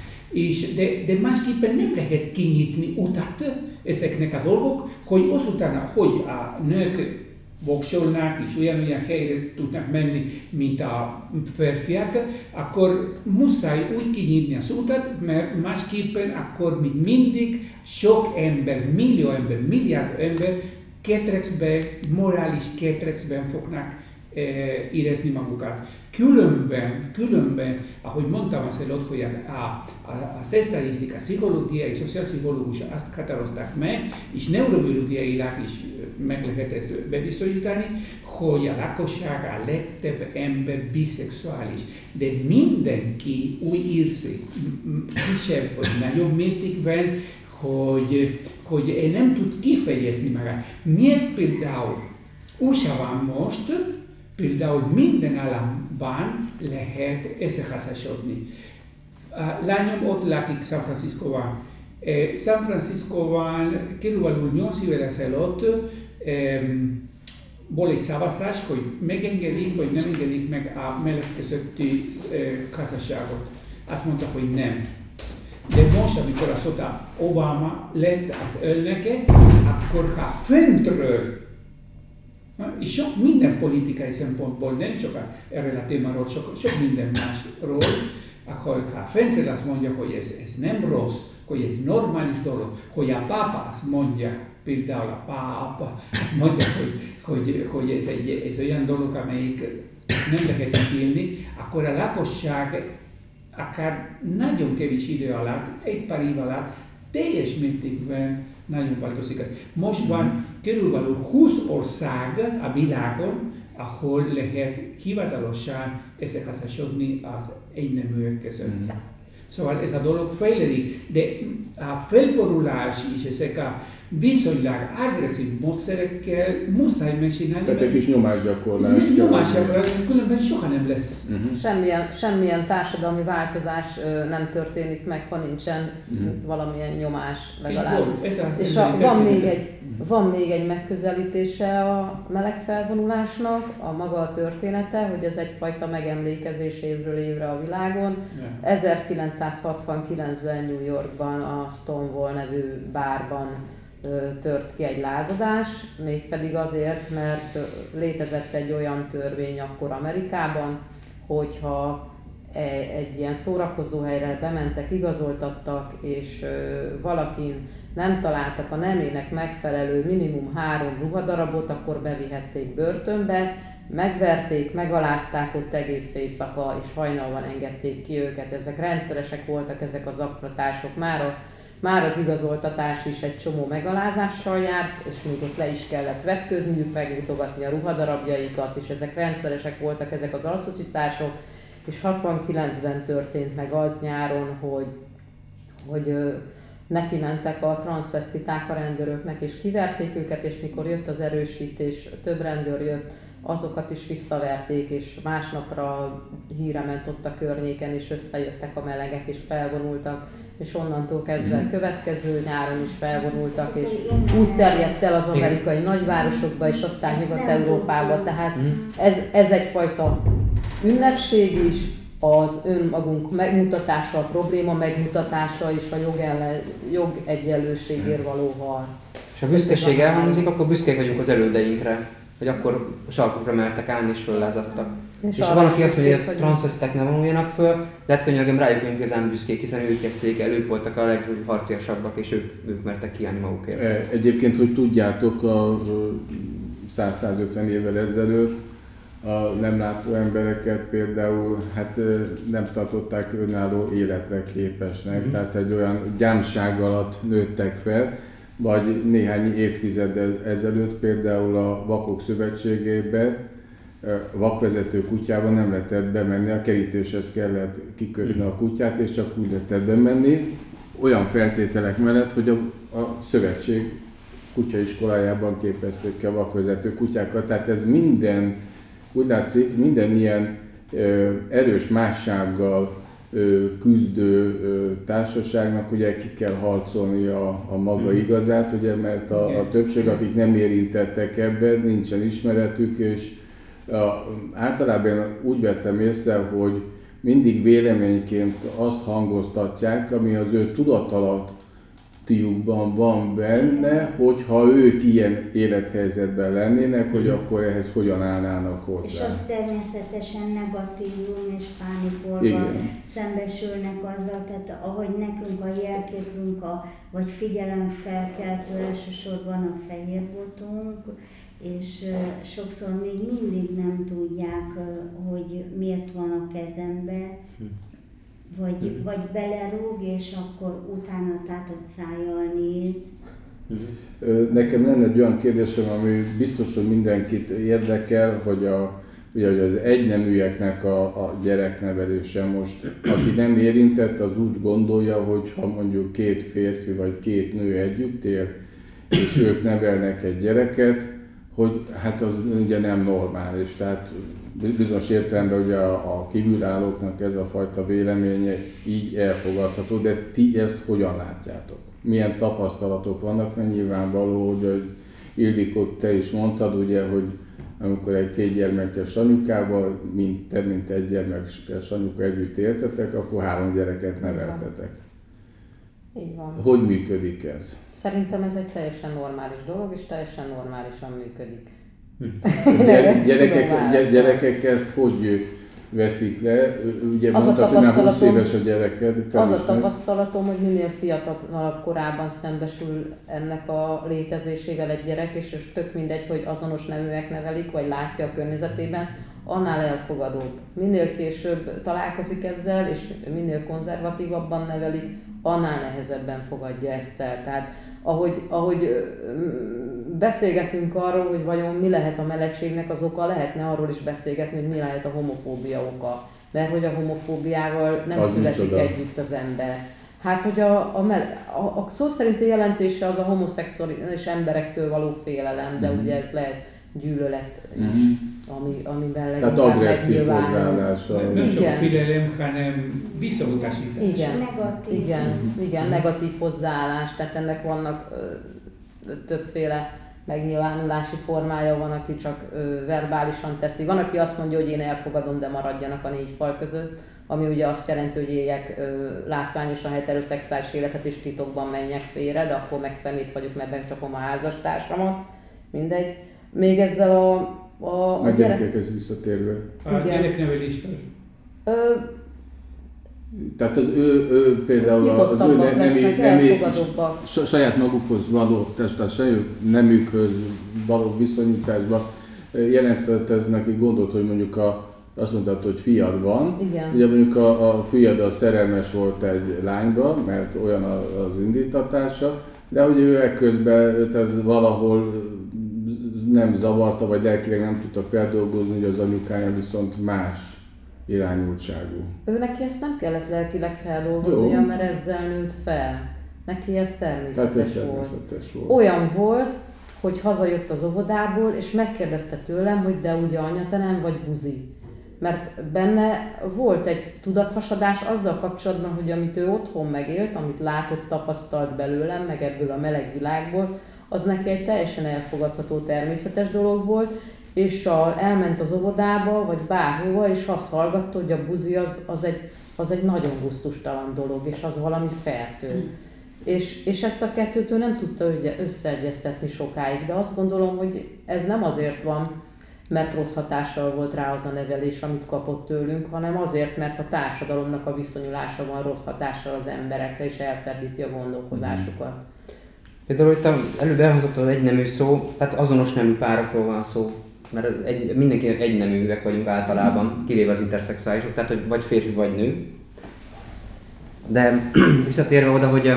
De másképpen nem lehet kinyitni utat ezeknek a dolgok, hogy azután, hogy a nők voksolnak és olyan helyre tudnak menni, mint a férfiak, akkor muszáj úgy kinyitni az utat, mert másképpen akkor még mindig sok ember, millió ember, milliárd ember ketrecbe, morális ketrecben fognak érezni magukat. Különben, ahogy mondtam az előtt, hogy a statisztika, a pszichológia és a szociálpszichológus azt határozták meg, és neurobiológiailag is meg lehet ezt bebizonyítani, hogy a lakosság, a legtöbb ember biszexuális. De mindenki úgy érzi, kisebb vagy nagyobb mértékben, hogy nem tud kifejezni magát. Miért például USA-ban most, például minden államban lehet összeházasodni. A lányom ott lakik San Franciscóban. San Franciscóban körülbelül 8 évvel ezelőtt volt egy szavazás, hogy megengedik, vagy nem engedik meg a meleg közötti házasságot. Azt mondta, hogy nem. De most, amikor azóta Obama lett az elnöke, akkor ha föntről, és sok minden politikai szempontból, nem csak erről a témáról, sok minden másról, akkor ha föntről azt mondja, hogy ez nem rossz, hogy ez normális dolog, hogy a pápa azt mondja, például a pápa azt mondja, hogy ez olyan dolog, amelyik nem lehet ítélni, akkor a lakosság akár nagyon kevés idő alatt, egy pár év alatt teljes mértékben nagyon változik. Most van körülbelül 20 ország a világon, ahol lehet hivatalosan összeházasodni az egyneműek között. Szóval ez a dolog fejlődik, de a felvonulás is ezek a viszonylag agresszív módszerekkel muszáj megcsinálni. Tehát egy kis nyomásgyakorlás. Nyomásgyakorlás, különben soha nem lesz. Semmilyen társadalmi változás nem történik meg, ha nincsen valamilyen nyomás legalább. És van még egy megközelítése a meleg felvonulásnak, a maga a története, hogy ez egyfajta megemlékezés évről évre a világon. 1969-ben New Yorkban a Stonewall nevű bárban tört ki egy lázadás, mégpedig azért, mert létezett egy olyan törvény akkor Amerikában, hogyha egy ilyen szórakozóhelyre bementek, igazoltattak, és valakin nem találtak a nemének megfelelő minimum 3 ruhadarabot, akkor bevihették börtönbe, megverték, megalázták ott egész éjszaka, és hajnalban engedték ki őket. Ezek rendszeresek voltak, ezek az zaklatások. Már az igazoltatás is egy csomó megalázással járt, és még ott le is kellett vetközniük, megmutogatni a ruhadarabjaikat, és ezek rendszeresek voltak, ezek az arcocitások. És 69-ben történt meg az nyáron, hogy neki mentek a transzvesztiták a rendőröknek, és kiverték őket, és mikor jött az erősítés, több rendőr jött, azokat is visszaverték, és másnapra híre ment ott a környéken, és összejöttek a melegek, és felvonultak, és onnantól kezdve a következő nyáron is felvonultak, és úgy terjedt el az amerikai nagyvárosokba, és aztán Nyugat-Európába. Tehát ez egyfajta ünnepség is, az önmagunk megmutatása, a probléma megmutatása és a jogegyenlőségért való harc. És ha büszkeség elhangzik, akkor büszkék vagyunk az elődeinkre, hogy akkor a sarkukra mertek állni és föllázadtak. És van, aki azt mondja, hogy transzvesztiták ne vonuljanak föl, de hát könyörgöm, rájuk igazán büszkék, hiszen ők kezdték el, ők voltak a legharciasabbak, és ők mertek kiállni magukért. Egyébként, hogy tudjátok, a 100-150 évvel ezelőtt a nem látó embereket például nem tartották önálló életre képesnek, tehát egy olyan gyámság alatt nőttek fel, vagy néhány évtizeddel ezelőtt például a Vakok Szövetségébe vakvezető kutyában nem lehetett bemenni, a kerítéshez kellett kikötni a kutyát, és csak úgy lehetett bemenni, olyan feltételek mellett, hogy a szövetség kutyaiskolájában képezték ki a vakvezető kutyákat, tehát ez úgy látszik, minden ilyen erős mássággal küzdő társaságnak ugye ki kell harcolni a maga igazát, ugye, mert a többség, akik nem érintettek ebben, nincsen ismeretük, és általában úgy vettem észre, hogy mindig véleményként azt hangoztatják, ami az ő tudatalattjukban van benne, hogyha ők ilyen élethelyzetben lennének, hogy akkor ehhez hogyan állnának hozzá. És az természetesen negatívum és pánikolva szembesülnek azzal, tehát ahogy nekünk a jelképünk, vagy figyelemfelkeltő elsősorban a fehérbotunk, és sokszor még mindig nem tudják, hogy miért van a kezembe, vagy belerúg, és akkor utána tátott szájjal néz. Nekem lenne egy olyan kérdésem, ami biztos, hogy mindenkit érdekel, hogy az egyneműeknek a gyereknevelése most, aki nem érintett, az úgy gondolja, hogy ha mondjuk 2 férfi vagy 2 nő együtt él, és ők nevelnek egy gyereket, hogy hát az ugye nem normális. Tehát bizonyos értelemben ugye a kívülállóknak ez a fajta véleménye így elfogadható, de ti ezt hogyan látjátok? Milyen tapasztalatok vannak? Mert nyilvánvaló, hogy Ildikó, te is mondtad, ugye, hogy amikor egy 2 gyermekes anyukával, mint egy gyermekes anyuka együtt éltetek, akkor 3 gyereket neveltetek. Így van. Hogy működik ez? Szerintem ez egy teljesen normális dolog, és teljesen normálisan működik. Gyerekek ezt hogy veszik le? Ugye mondtad, hogy már 20 éves a gyereked. Az a tapasztalatom, hogy minél fiatalabb korában szembesül ennek a létezésével egy gyerek, és tök mindegy, hogy azonos neműek nevelik, vagy látja a környezetében, annál elfogadóbb. Minél később találkozik ezzel, és minél konzervatívabban nevelik, annál nehezebben fogadja ezt el. Tehát ahogy beszélgetünk arról, hogy vajon mi lehet a melegségnek az oka, lehetne arról is beszélgetni, hogy mi lehet a homofóbia oka. Mert hogy a homofóbiával nem születik együtt az ember. Hát, hogy a szó szerinti jelentése az a homoszexuális emberektől való félelem, de ugye ez lehet gyűlölet is, amiben leginkább tehát agresszív megnyilvánul. hozzáállása. Nem csak félelem, hanem visszautasítás. Igen, negatív hozzáállás, tehát ennek vannak többféle megnyilvánulási formája, van, aki csak verbálisan teszi. Van, aki azt mondja, hogy én elfogadom, de maradjanak a 4 fal között, ami ugye azt jelenti, hogy éljek látványosan heteroszexuális életet és titokban menjek félre, de akkor meg szemét vagyok, mert megcsapom a házastársamat. Mindegy. Még ezzel a gyerekekhez visszatérve. A gyereknevelésről. Tehát az ő például az ő saját magukhoz való, tehát saját nemükhöz való viszonyításban jelentett ez neki gondot, hogy mondjuk azt mondtad, hogy fiad van. Igen. Ugye mondjuk a fiad szerelmes volt egy lányba, mert olyan az indítatása, de hogy ő ekközben őt ez valahol nem zavarta, vagy lelkileg nem tudta feldolgozni, hogy az anyukája viszont más irányultságú. Ő neki ezt nem kellett lelkileg feldolgoznia, mert ezzel nőtt fel. Neki ez természetes volt. Olyan volt, hogy hazajött az óvodából, és megkérdezte tőlem, hogy de ugye anya, te nem vagy buzi. Mert benne volt egy tudathasadás azzal kapcsolatban, hogy amit ő otthon megélt, amit látott, tapasztalt belőlem, meg ebből a meleg világból, az neki egy teljesen elfogadható, természetes dolog volt, és elment az óvodába, vagy bárhova, és azt hallgatta, hogy a buzi az egy nagyon gusztustalan dolog, és az valami fertő. És ezt a kettőt ő nem tudta összeegyeztetni sokáig, de azt gondolom, hogy ez nem azért van, mert rossz hatással volt rá az a nevelés, amit kapott tőlünk, hanem azért, mert a társadalomnak a viszonyulása van rossz hatással az emberekre, és elferdíti a gondolkodásukat. Például itt előbb elhozott az egynemű szó, tehát azonos nemű párokról van szó, mert mindenki egyneműek vagyunk általában, kivéve az interszexuálisok, tehát hogy vagy férfi, vagy nő. De visszatérve oda, hogy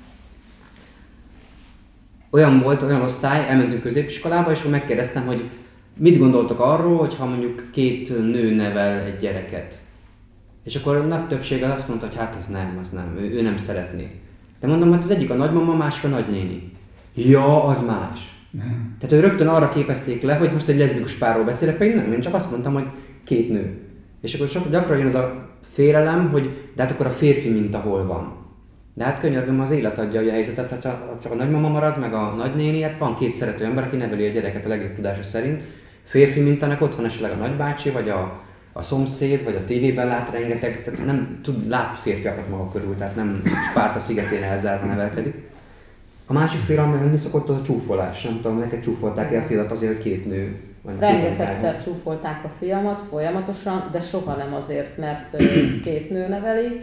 olyan osztály, elmentünk középiskolába, és megkérdeztem, hogy mit gondoltok arról, hogyha mondjuk 2 nő nevel egy gyereket. És akkor a nagy többség azt mondta, hogy hát az nem, ő nem szeretné. De mondom, hát az egyik a nagymama, a másik a nagynéni. Ja, az más. Tehát ő rögtön arra képezték le, hogy most egy leszbikus párról beszélek, pedig nem, én csak azt mondtam, hogy 2 nő. És akkor gyakran jön az a félelem, hogy de hát akkor a férfi minta hol van. De hát könyörgöm, az élet adja a helyzetet, ha csak a nagymama marad, meg a nagynéni, hát van 2 szerető ember, aki neveli a gyereket a legjobb tudása szerint. Férfi mintának ott van esetleg a nagybácsi, vagy a szomszéd, vagy a tévében lát rengeteg, tehát nem lát férfiakat maga körül, tehát nem Spárta szigetén elzárva nevelkedik. A másik félelem, ami szokott, az a csúfolás. Nem tudom, neked csúfolták el félat azért, hogy 2 nő van. Rengetegszer csúfolták a fiamat folyamatosan, de soha nem azért, mert 2 nő neveli.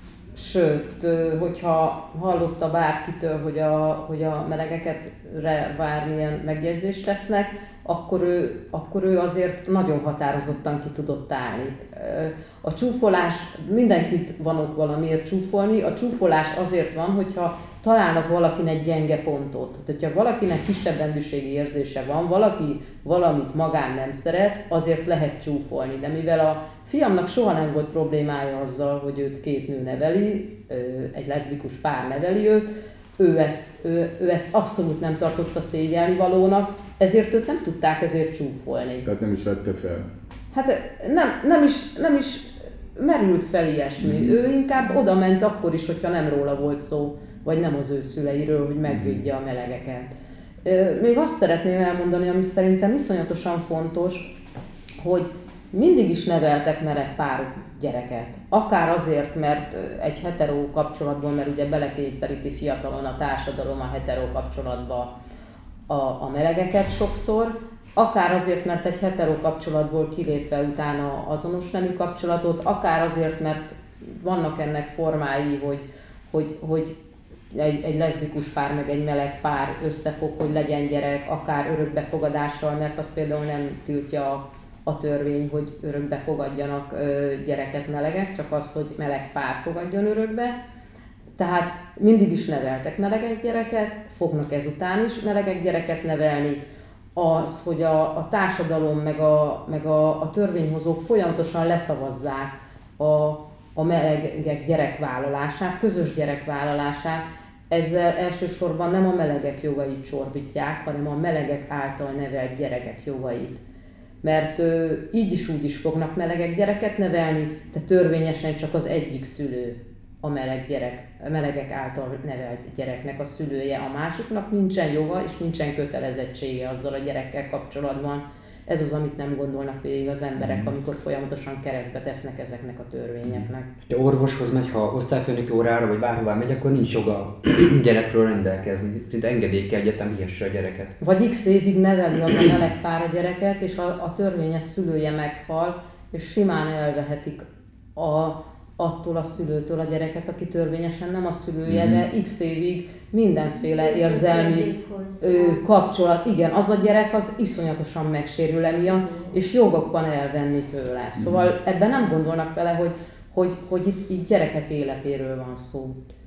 Sőt, hogyha hallotta bárkitől, hogy a melegekre bármilyen megjegyzést tesznek, akkor ő azért nagyon határozottan ki tudott állni. A csúfolás, mindenkit van ott valamiért csúfolni, a csúfolás azért van, hogyha találnak valakinek gyenge pontot. Tehát, hogyha valakinek kisebb rendűségi érzése van, valaki valamit magán nem szeret, azért lehet csúfolni. De mivel a fiamnak soha nem volt problémája azzal, hogy őt 2 nő neveli, egy leszbikus pár neveli őt, ő ezt abszolút nem tartotta szégyelnivalónak, ezért őt nem tudták ezért csúfolni. Tehát nem is vette fel? Hát nem is merült fel ilyesmi. Ő inkább oda ment akkor is, hogyha nem róla volt szó, vagy nem az ő szüleiről, hogy megvédje a melegeket. Még azt szeretném elmondani, ami szerintem iszonyatosan fontos, hogy mindig is neveltek meleg párok gyereket. Akár azért, mert egy hetero kapcsolatban, mert ugye belekényszeríti fiatalon a társadalom a hetero kapcsolatba a melegeket sokszor, akár azért, mert egy hetero kapcsolatból kilépve utána azonos nemű kapcsolatot, akár azért, mert vannak ennek formái, hogy egy leszbikus pár meg egy meleg pár összefog, hogy legyen gyerek, akár örökbefogadással, mert az például nem tiltja a törvény, hogy örökbe fogadjanak gyereket melegek, csak az, hogy meleg pár fogadjon örökbe. Tehát mindig is neveltek melegek gyereket, fognak ezután is melegek gyereket nevelni. Az, hogy a társadalom meg a törvényhozók folyamatosan leszavazzák a melegek gyerekvállalását, közös gyerekvállalását, ezzel elsősorban nem a melegek jogait csorbítják, hanem a melegek által nevelt gyerekek jogait. Mert így is úgy is fognak melegek gyereket nevelni, de törvényesen csak az egyik szülő a melegek által nevelt gyereknek a szülője. A másiknak nincsen joga és nincsen kötelezettsége azzal a gyerekkel kapcsolatban. Ez az, amit nem gondolnak végig az emberek, amikor folyamatosan keresztbe tesznek ezeknek a törvényeknek. Ha orvoshoz megy, ha osztályfőnöki órára vagy bárhová megy, akkor nincs joga gyerekről rendelkezni. Szinte engedély kell, egyetem hihesse a gyereket. Vagy x évig neveli az a meleg pár a gyereket, és a törvényes szülője meghal, és simán elvehetik attól a szülőtől a gyereket, aki törvényesen nem a szülője, de x évig mindenféle érzelmi kapcsolat. Igen, az a gyerek az iszonyatosan megsérül emiatt, és jogok van elvenni tőle. Szóval ebben nem gondolnak vele, hogy itt gyerekek életéről van szó.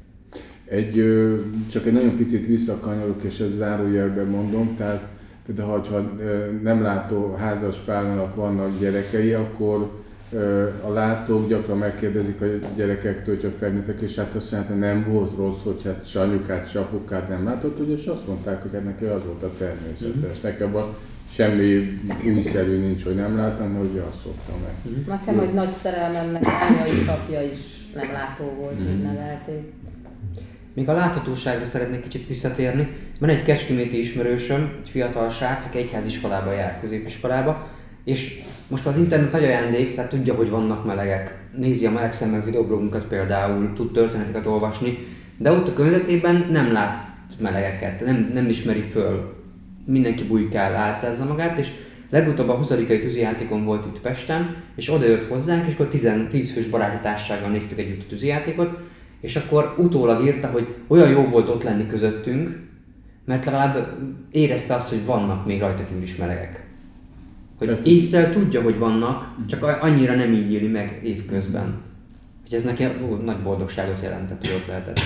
Csak egy nagyon picit visszakanyarok, és ezt zárójelben mondom, tehát például, ha nem látó házaspárnak vannak gyerekei, akkor a látók gyakran megkérdezik a gyerekektől, hogyha felnőttek, és hát azt mondják, hogy nem volt rossz, hogy hát se anyukát, se apukát nem látott, és azt mondták, hogy hát neki az volt a természetes. Nekem semmi újszerű nincs, hogy nem láttam, hogy azt szoktam meg. Nekem egy nagy szerelmemnek anya is, apja is nem látó volt, így nevelték. Még a láthatóságra szeretnék kicsit visszatérni. Van egy kecskeméti ismerősöm, egy fiatal srác, aki egyháziskolába jár, középiskolába, és most az internet nagy ajándék, tehát tudja, hogy vannak melegek. Nézi a Meleg Szemmel videoblogunkat például, tud történeteket olvasni, de ott a környezetében nem lát melegeket, nem ismeri föl. Mindenki bujkál, álcázza magát, és legutóbb a 20. tűzijátékon volt itt Pesten, és oda jött hozzánk, és akkor 10 fős baráti társasággal néztük együtt a tűzijátékot, és akkor utólag írta, hogy olyan jó volt ott lenni közöttünk, mert legalább érezte azt, hogy vannak még rajta kívül is melegek. Hogy észszel tudja, hogy vannak, csak annyira nem így éli meg évközben. Hogy ez neki nagy boldogságot jelentett, hogy ott lehetett.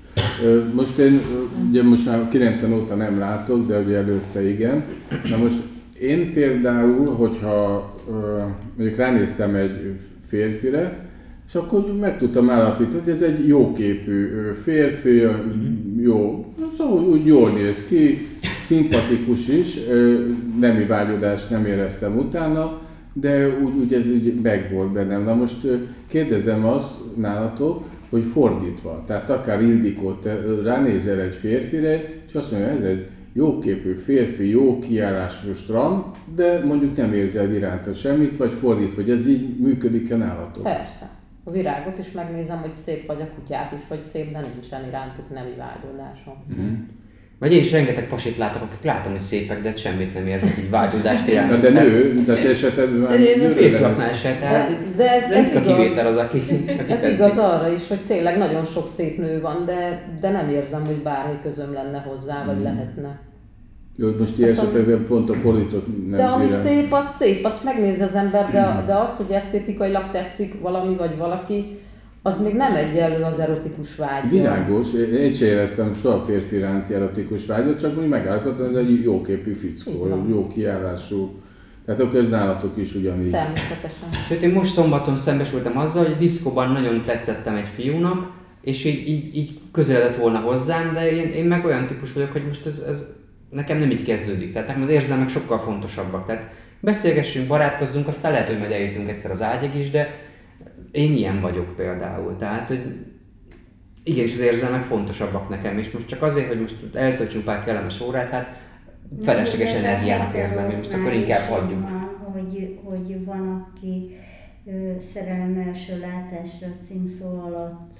Most én ugye most már 90 óta nem látok, de ugye előtte igen. Na most én például, hogyha mondjuk ránéztem egy férfire, és akkor meg tudtam állapítani, hogy ez egy jóképű férfi, jó, szóval úgy jól néz ki, szimpatikus is, nemi vágyodást nem éreztem utána, de úgy ez úgy meg volt bennem. Na most kérdezem azt nálatok, hogy fordítva, tehát akár Ildikót ránézel egy férfire, és azt mondja, ez egy jóképű férfi, jó kiállású stram, de mondjuk nem érzel iránta semmit, vagy fordítva, hogy ez így működik-e nálatok? Persze. A virágot is megnézem, hogy szép vagy, a kutyát is, hogy szép, de nincsen irántuk nemi vágyódásom. Vagy én is rengeteg pasit látok, akik látom, hogy szépek, de semmit nem érzek így vágyódást iránt. De nő, de te esetedben már nőre férfiaknál se, tehát de ez a kivétel az, aki ez igaz arra is, hogy tényleg nagyon sok szép nő van, de nem érzem, hogy bármi közöm lenne hozzá, vagy lehetne. Jó, most ilyen esetekben pont a fordított nem. De ami szép, azt megnézi az ember, de az, hogy esztétikailag tetszik valami vagy valaki, az még nem egyenlő az erotikus vágy. Világos, én sem éreztem soha férfi iránti erotikus vágyat, csak úgy megállapodtam, hogy ez egy jóképű fickó, jó kiállású. Tehát akkor ez nálatok is ugyanígy. Természetesen. Sőt, én most szombaton szembesültem azzal, hogy diszkóban nagyon tetszettem egy fiúnak, és így közeledett volna hozzám, de én meg olyan típus vagyok, hogy most ez nekem nem így kezdődik. Tehát nekem az érzelmek sokkal fontosabbak. Tehát beszélgessünk, barátkozzunk, aztán lehet, hogy majd eljutunk egyszer az ágyig is, de én ilyen vagyok például. Tehát, hogy igenis az érzelmek fontosabbak nekem, és most csak azért, hogy most eltöltsünk pár kellemes órát, hát felesleges energiának érzem, hogy most akkor inkább hagyjuk. Hogy van, aki Szerelem első látásra címszó alatt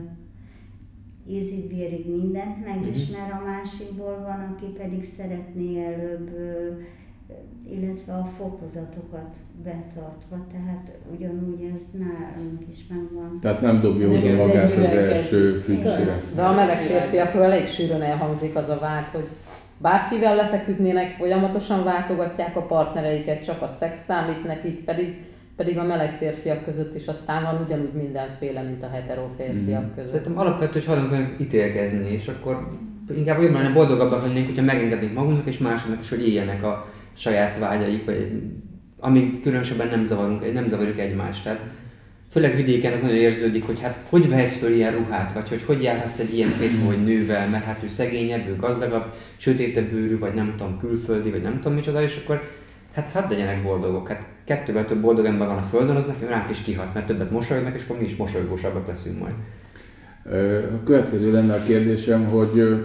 ízig-vérig mindent megismer, a másikból van, aki pedig szeretné előbb, illetve a fokozatokat betartva, tehát ugyanúgy ez nálunk is megvan. Tehát nem dobja oda magát az első fűsére. De a meleg férfiakról elég sűrűn elhangzik az a vád, hogy bárkivel lefeküdnének, folyamatosan váltogatják a partnereiket, csak a szex számít nekik, pedig a meleg férfiak között is aztán van ugyanúgy mindenféle, mint a hetero férfiak között. Szerintem alapvető, hogy hajlandóak ítélkezni, és akkor inkább olyan lenne boldogabbak lennénk, hogyha megengednénk magunknak és másoknak is, hogy éljenek a saját vágyaik, vagy amíg különösebben nem zavarjuk egymást. Tehát főleg vidéken ez nagyon érződik, hogy hát hogy vehetsz föl ilyen ruhát, vagy hogy járhatsz egy ilyen férfi vagy nővel, mert hát ő szegényebb, ő gazdagabb, sötétebb bőrű, vagy nem tudom, külföldi, vagy nem tudom micsoda, és akkor hát hadd legyenek boldogok. Hát kettővel több boldog ember van a földön, az nekem ránk is kihat, mert többet mosolyognak, és akkor mi is mosolygósabbak leszünk majd. A következő lenne a kérdésem, hogy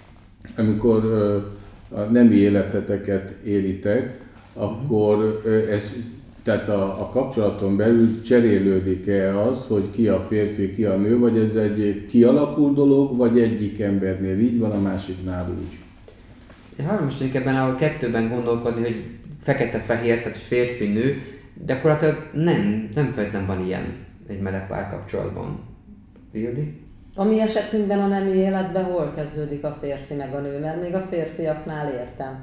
amikor a nemi életeteket élitek, akkor ez, tehát a kapcsolaton belül cserélődik-e az, hogy ki a férfi, ki a nő, vagy ez egy kialakult dolog, vagy egyik embernél így van, a másiknál úgy? Én hajlamos vagyok ebben a kettőben gondolkodni, hogy fekete-fehér, tehát férfi-nő, de akkor nem feltétlenül van ilyen egy meleg párkapcsolatban. Vildi? A mi esetünkben a nemi életben hol kezdődik a férfi meg a nő, mert még a férfiaknál értem.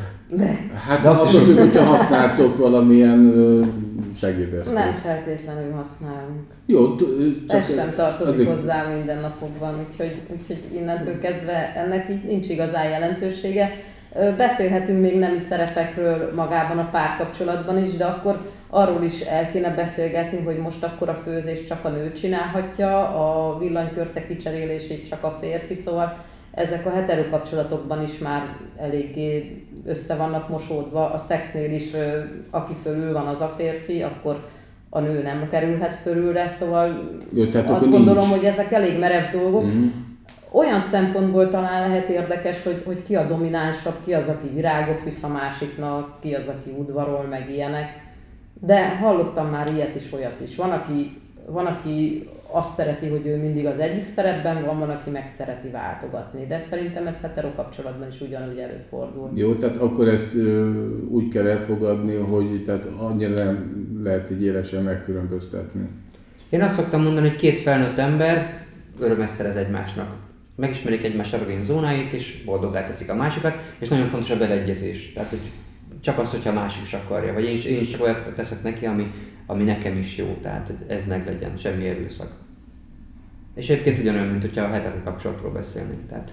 Hát de azt is, hogyha használtok valamilyen segédeszközt. Nem feltétlenül használunk. Jó, csak ez sem tartozik hozzá mindennapokban, úgyhogy innentől kezdve ennek így nincs igazán jelentősége. Beszélhetünk még nemi szerepekről magában a párkapcsolatban is, de akkor arról is el kéne beszélgetni, hogy most akkor a főzést csak a nő csinálhatja, a villanykörte kicserélését csak a férfi, szóval ezek a hetero kapcsolatokban is már eléggé össze vannak mosódva. A szexnél is, aki fölül van, az a férfi, akkor a nő nem kerülhet fölülre, szóval jó, azt gondolom, hogy ezek elég merev dolgok. Olyan szempontból talán lehet érdekes, hogy ki a dominánsabb, ki az, aki virágot visz a másiknak, ki az, aki udvarol, meg ilyenek. De hallottam már ilyet is, olyat is. Van, aki azt szereti, hogy ő mindig az egyik szerepben van aki meg szereti váltogatni. De szerintem ez hetero kapcsolatban is ugyanúgy előfordul. Jó, tehát akkor ezt úgy kell elfogadni, hogy tehát annyira nem lehet így élesen megkülönböztetni. Én azt szoktam mondani, hogy két felnőtt ember örömet szerez egymásnak. Megismerik egymás erogen zónáit, és boldoggá teszik a másikat, és nagyon fontos a beleegyezés. Tehát, hogy csak az, hogyha a másik is akarja, vagy én is csak olyat teszek neki, ami nekem is jó, tehát hogy ez meglegyen, semmi erőszak. És egyébként ugyanolyan, mint hogyha a hetero kapcsolatról beszélnénk. Tehát.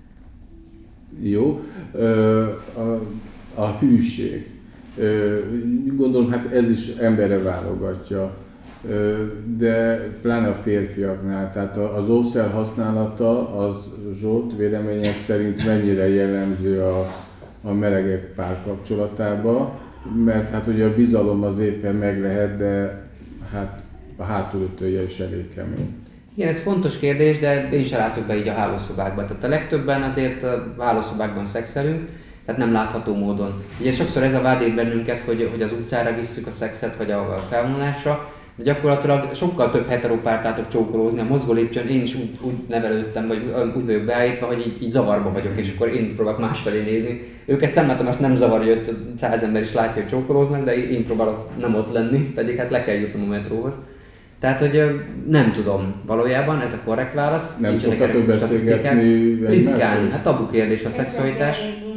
Jó, a hűség. Gondolom, hát ez is emberre válogatja, de pláne a férfiaknál. Tehát az óvszer használata az Zsolt vélemények szerint mennyire jellemző a melegek párkapcsolatába, mert hát ugye a bizalom az éppen meg lehet, de hát a hátulütője is elég kemény. Igen, ez fontos kérdés, de én is látok be így a hálószobákban. Tehát a legtöbben azért a hálószobákban szexelünk, tehát nem látható módon. Ugye sokszor ez a vád ér bennünket, hogy az utcára visszük a szexet, vagy a felvonulásra, de gyakorlatilag sokkal több heteropárt látok csókolózni. A mozgó lépcsőn én is úgy nevelődtem, vagy úgy vagyok beállítva, hogy így zavarba vagyok, és akkor én próbálok másfelé nézni. Őket szemlátomást nem zavar, hogy 100 ember is látja, hogy csókolóznak, de én próbálok nem ott lenni, pedig hát le kell jutnom a metróhoz. Tehát, hogy nem tudom valójában, ez a korrekt válasz. Nem szoktatok beszélgetni ritkán, hát tabu kérdés a szexualitás.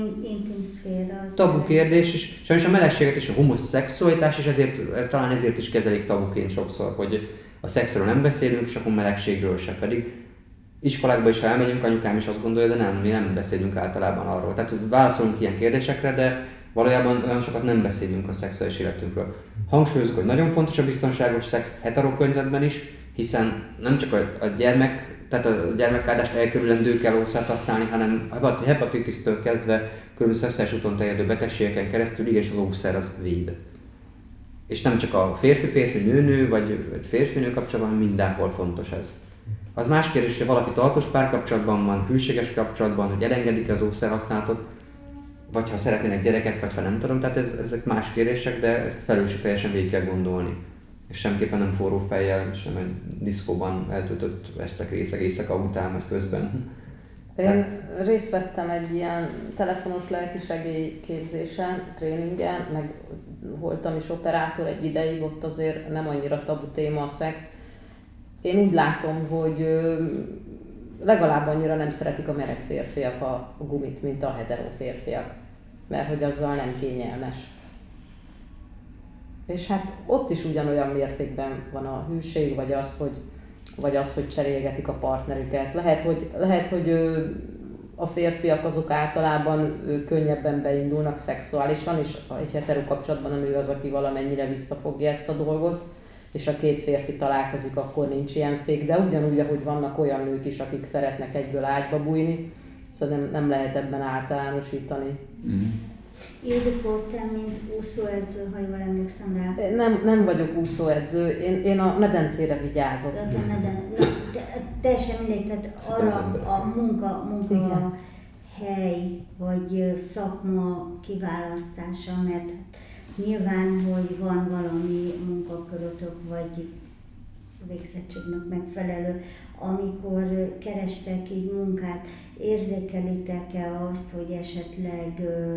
Tabu kérdés, és sajnos a melegséget és a homoszexualitás, és talán ezért is kezelik tabuként sokszor, hogy a szexről nem beszélünk, és akkor melegségről se. Pedig iskolákba is, ha elmegyünk, anyukám is azt gondolja, de nem, mi nem beszélünk általában arról. Tehát válaszolunk ilyen kérdésekre, de valójában olyan sokat nem beszélünk a szexuális életünkről. Hangsúlyozunk, hogy nagyon fontos a biztonságos szex hetero környezetben is, hiszen nem csak a gyermekáldást elkerülendő kell óvszert használni, hanem a hepatitisztől kezdve kb. Szexuális úton terjedő betegségeken keresztül igenis az óvszer az véd. És nem csak a férfi-férfi, nő-nő vagy férfi-nő kapcsolatban, hanem mindenhol fontos ez. Az más kérdés, hogy valaki tartós párkapcsolatban van, hűséges kapcsolatban, hogy elengedik az óvszer használatot, vagy ha szeretnének gyereket, vagy ha nem tudom, tehát ezek más kérdések, de ezt felelősségteljesen végig kell gondolni. És semképpen nem forró fejjel, és nem egy diszkóban eltöltött estek részeg éjszaka után, vagy közben. Én részt vettem egy ilyen telefonos lelkisegély képzésen, tréningen, meg voltam is operátor egy ideig, ott azért nem annyira tabu téma a szex. Én úgy látom, hogy legalább annyira nem szeretik a meleg férfiak a gumit, mint a hetero férfiak, mert hogy azzal nem kényelmes. És hát ott is ugyanolyan mértékben van a hűség, vagy az, hogy cserélgetik a partnerüket. Lehet, hogy a férfiak azok általában könnyebben beindulnak szexuálisan, és egy hetero kapcsolatban a nő az, aki valamennyire visszafogja ezt a dolgot. és a két férfi találkozik, akkor nincs ilyen fék, de ugyanúgy, ahogy vannak olyan nők is, akik szeretnek egyből ágyba bújni, szóval nem lehet ebben általánosítani. Ildikó, te mint úszóedző, ha jól emlékszem rá. Nem vagyok úszóedző, én a medencére vigyázok. Teljesen mindegy, tehát arra a munka hely vagy szakma kiválasztása, mert nyilván, hogy van valami munkakörötök vagy végzettségnek megfelelő, amikor kerestek így munkát, érzékelitek-e azt, hogy esetleg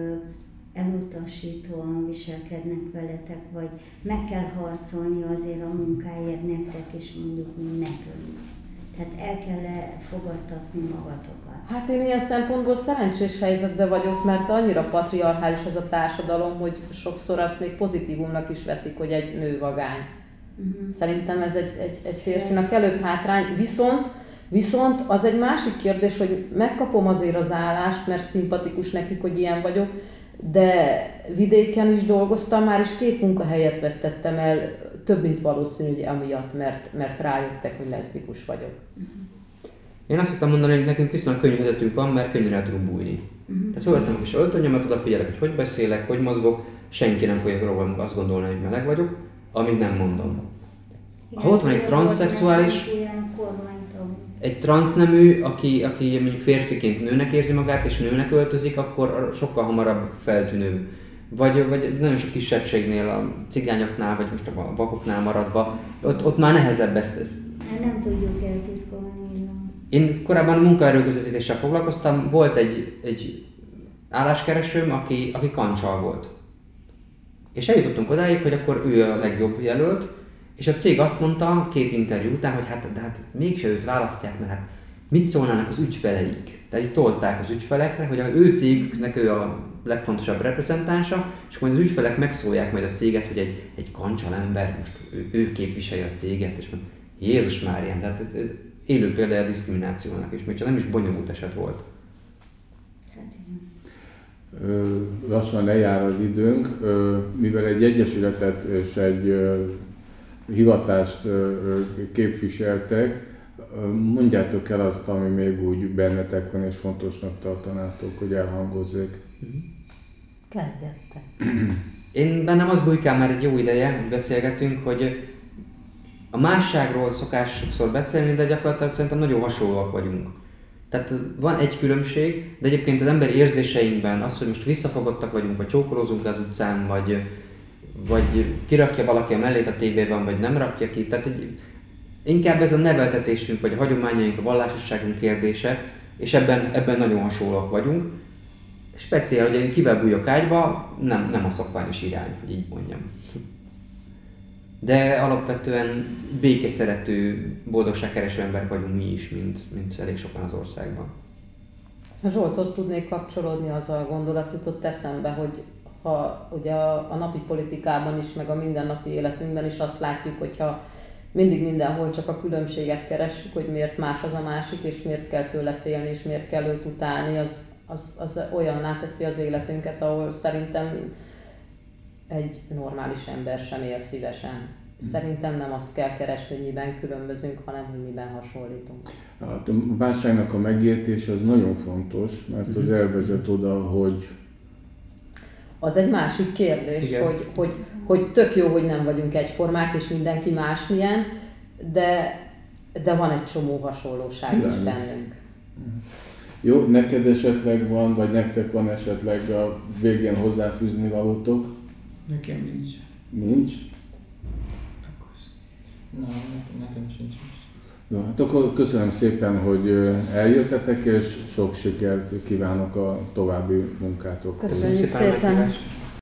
elutasítóan viselkednek veletek, vagy meg kell harcolni azért a munkáért nektek, és mondjuk nekünk. Tehát el kell fogadtatni magatokat. Hát én ilyen szempontból szerencsés helyzetben vagyok, mert annyira patriarchális ez a társadalom, hogy sokszor azt még pozitívumnak is veszik, hogy egy nő vagány. Szerintem ez egy férfinak előbb hátrány, viszont az egy másik kérdés, hogy megkapom azért az állást, mert szimpatikus nekik, hogy ilyen vagyok, de vidéken is dolgoztam már, és 2 munkahelyet vesztettem el, több mint valószínű, hogy amiatt, mert rájöttek, hogy leszbikus vagyok. Én azt szoktam mondani, hogy nekünk viszonylag könnyű helyzetünk van, mert könnyen el tudunk bújni. Tehát fölveszem a kis öltönyemet, odafigyelek, hogy beszélek, hogy mozgok, senki nem fogja rólam azt gondolni, hogy meleg vagyok, amíg nem mondom. Ha ott van egy transzszexuális, egy transznemű, aki mondjuk férfiként nőnek érzi magát és nőnek öltözik, akkor sokkal hamarabb feltűnő. Vagy nagyon sok kisebbségnél, a cigányoknál, vagy most a vakoknál maradva, ott már nehezebb ezt. Nem tudjuk eltitkolni. Én korábban munkaerőközvetítéssel foglalkoztam, volt egy álláskeresőm, aki kancsal volt. És eljutottunk odáig, hogy akkor ő a legjobb jelölt, és a cég azt mondta 2 interjú után, hogy hát mégse őt választják, mert hát mit szólnának az ügyfeleik. Tehát így tolták az ügyfelekre, hogy az ő cégüknek ő a legfontosabb reprezentánsa, és majd az ügyfelek megszólják majd a céget, hogy egy kancsal ember, most ő képviselje a céget, és mondja, Jézus Máriám, tehát ez élő példája a diszkriminációnak, és még csak nem is bonyolult eset volt. Lassan lejár az időnk, mivel egy egyesületet és egy hivatást képviseltek, mondjátok el azt, ami még úgy bennetek van és fontosnak tartanátok, hogy elhangozzék. Kezdjettek. Én bennem az bujkál már egy jó ideje, beszélgetünk, hogy a másságról szokás sokszor beszélni, de gyakorlatilag szerintem nagyon hasonlóak vagyunk. Tehát van egy különbség, de egyébként az ember érzéseinkben az, hogy most visszafogottak vagyunk, vagy csókolózunk az utcán, vagy kirakja valaki a mellét a tévében, vagy nem rakja ki. Tehát inkább ez a neveltetésünk, vagy a hagyományaink, a vallásosságunk kérdése, és ebben nagyon hasonlóak vagyunk. Speciál, hogy én kivel bújok ágyba, nem a szokványos irány, hogy így mondjam. De alapvetően békeszerető, boldogságkereső emberek vagyunk mi is, mint elég sokan az országban. Zsolthoz tudnék kapcsolódni, az a gondolat jutott eszembe, hogy ha ugye a napi politikában is, meg a mindennapi életünkben is azt látjuk, hogyha mindig mindenhol csak a különbséget keressük, hogy miért más az a másik, és miért kell tőle félni, és miért kell őt utálni, az olyanná teszi az életünket, ahol szerintem egy normális ember sem él szívesen. Szerintem nem azt kell keresni, hogy miben különbözünk, hanem hogy miben hasonlítunk. Hát a másságnak a megértés az nagyon fontos, mert az elvezet oda, hogy... Az egy másik kérdés, hogy tök jó, hogy nem vagyunk egyformák, és mindenki másmilyen, de van egy csomó hasonlóság is bennünk. Jó, neked esetleg van, vagy nektek van esetleg a végén hozzáfűzni valótok? Nekem nincs. Nincs? Nekem sincs. Jó, hát akkor köszönöm szépen, hogy eljöttetek, és sok sikert kívánok a további munkátokhoz. Köszönjük szépen!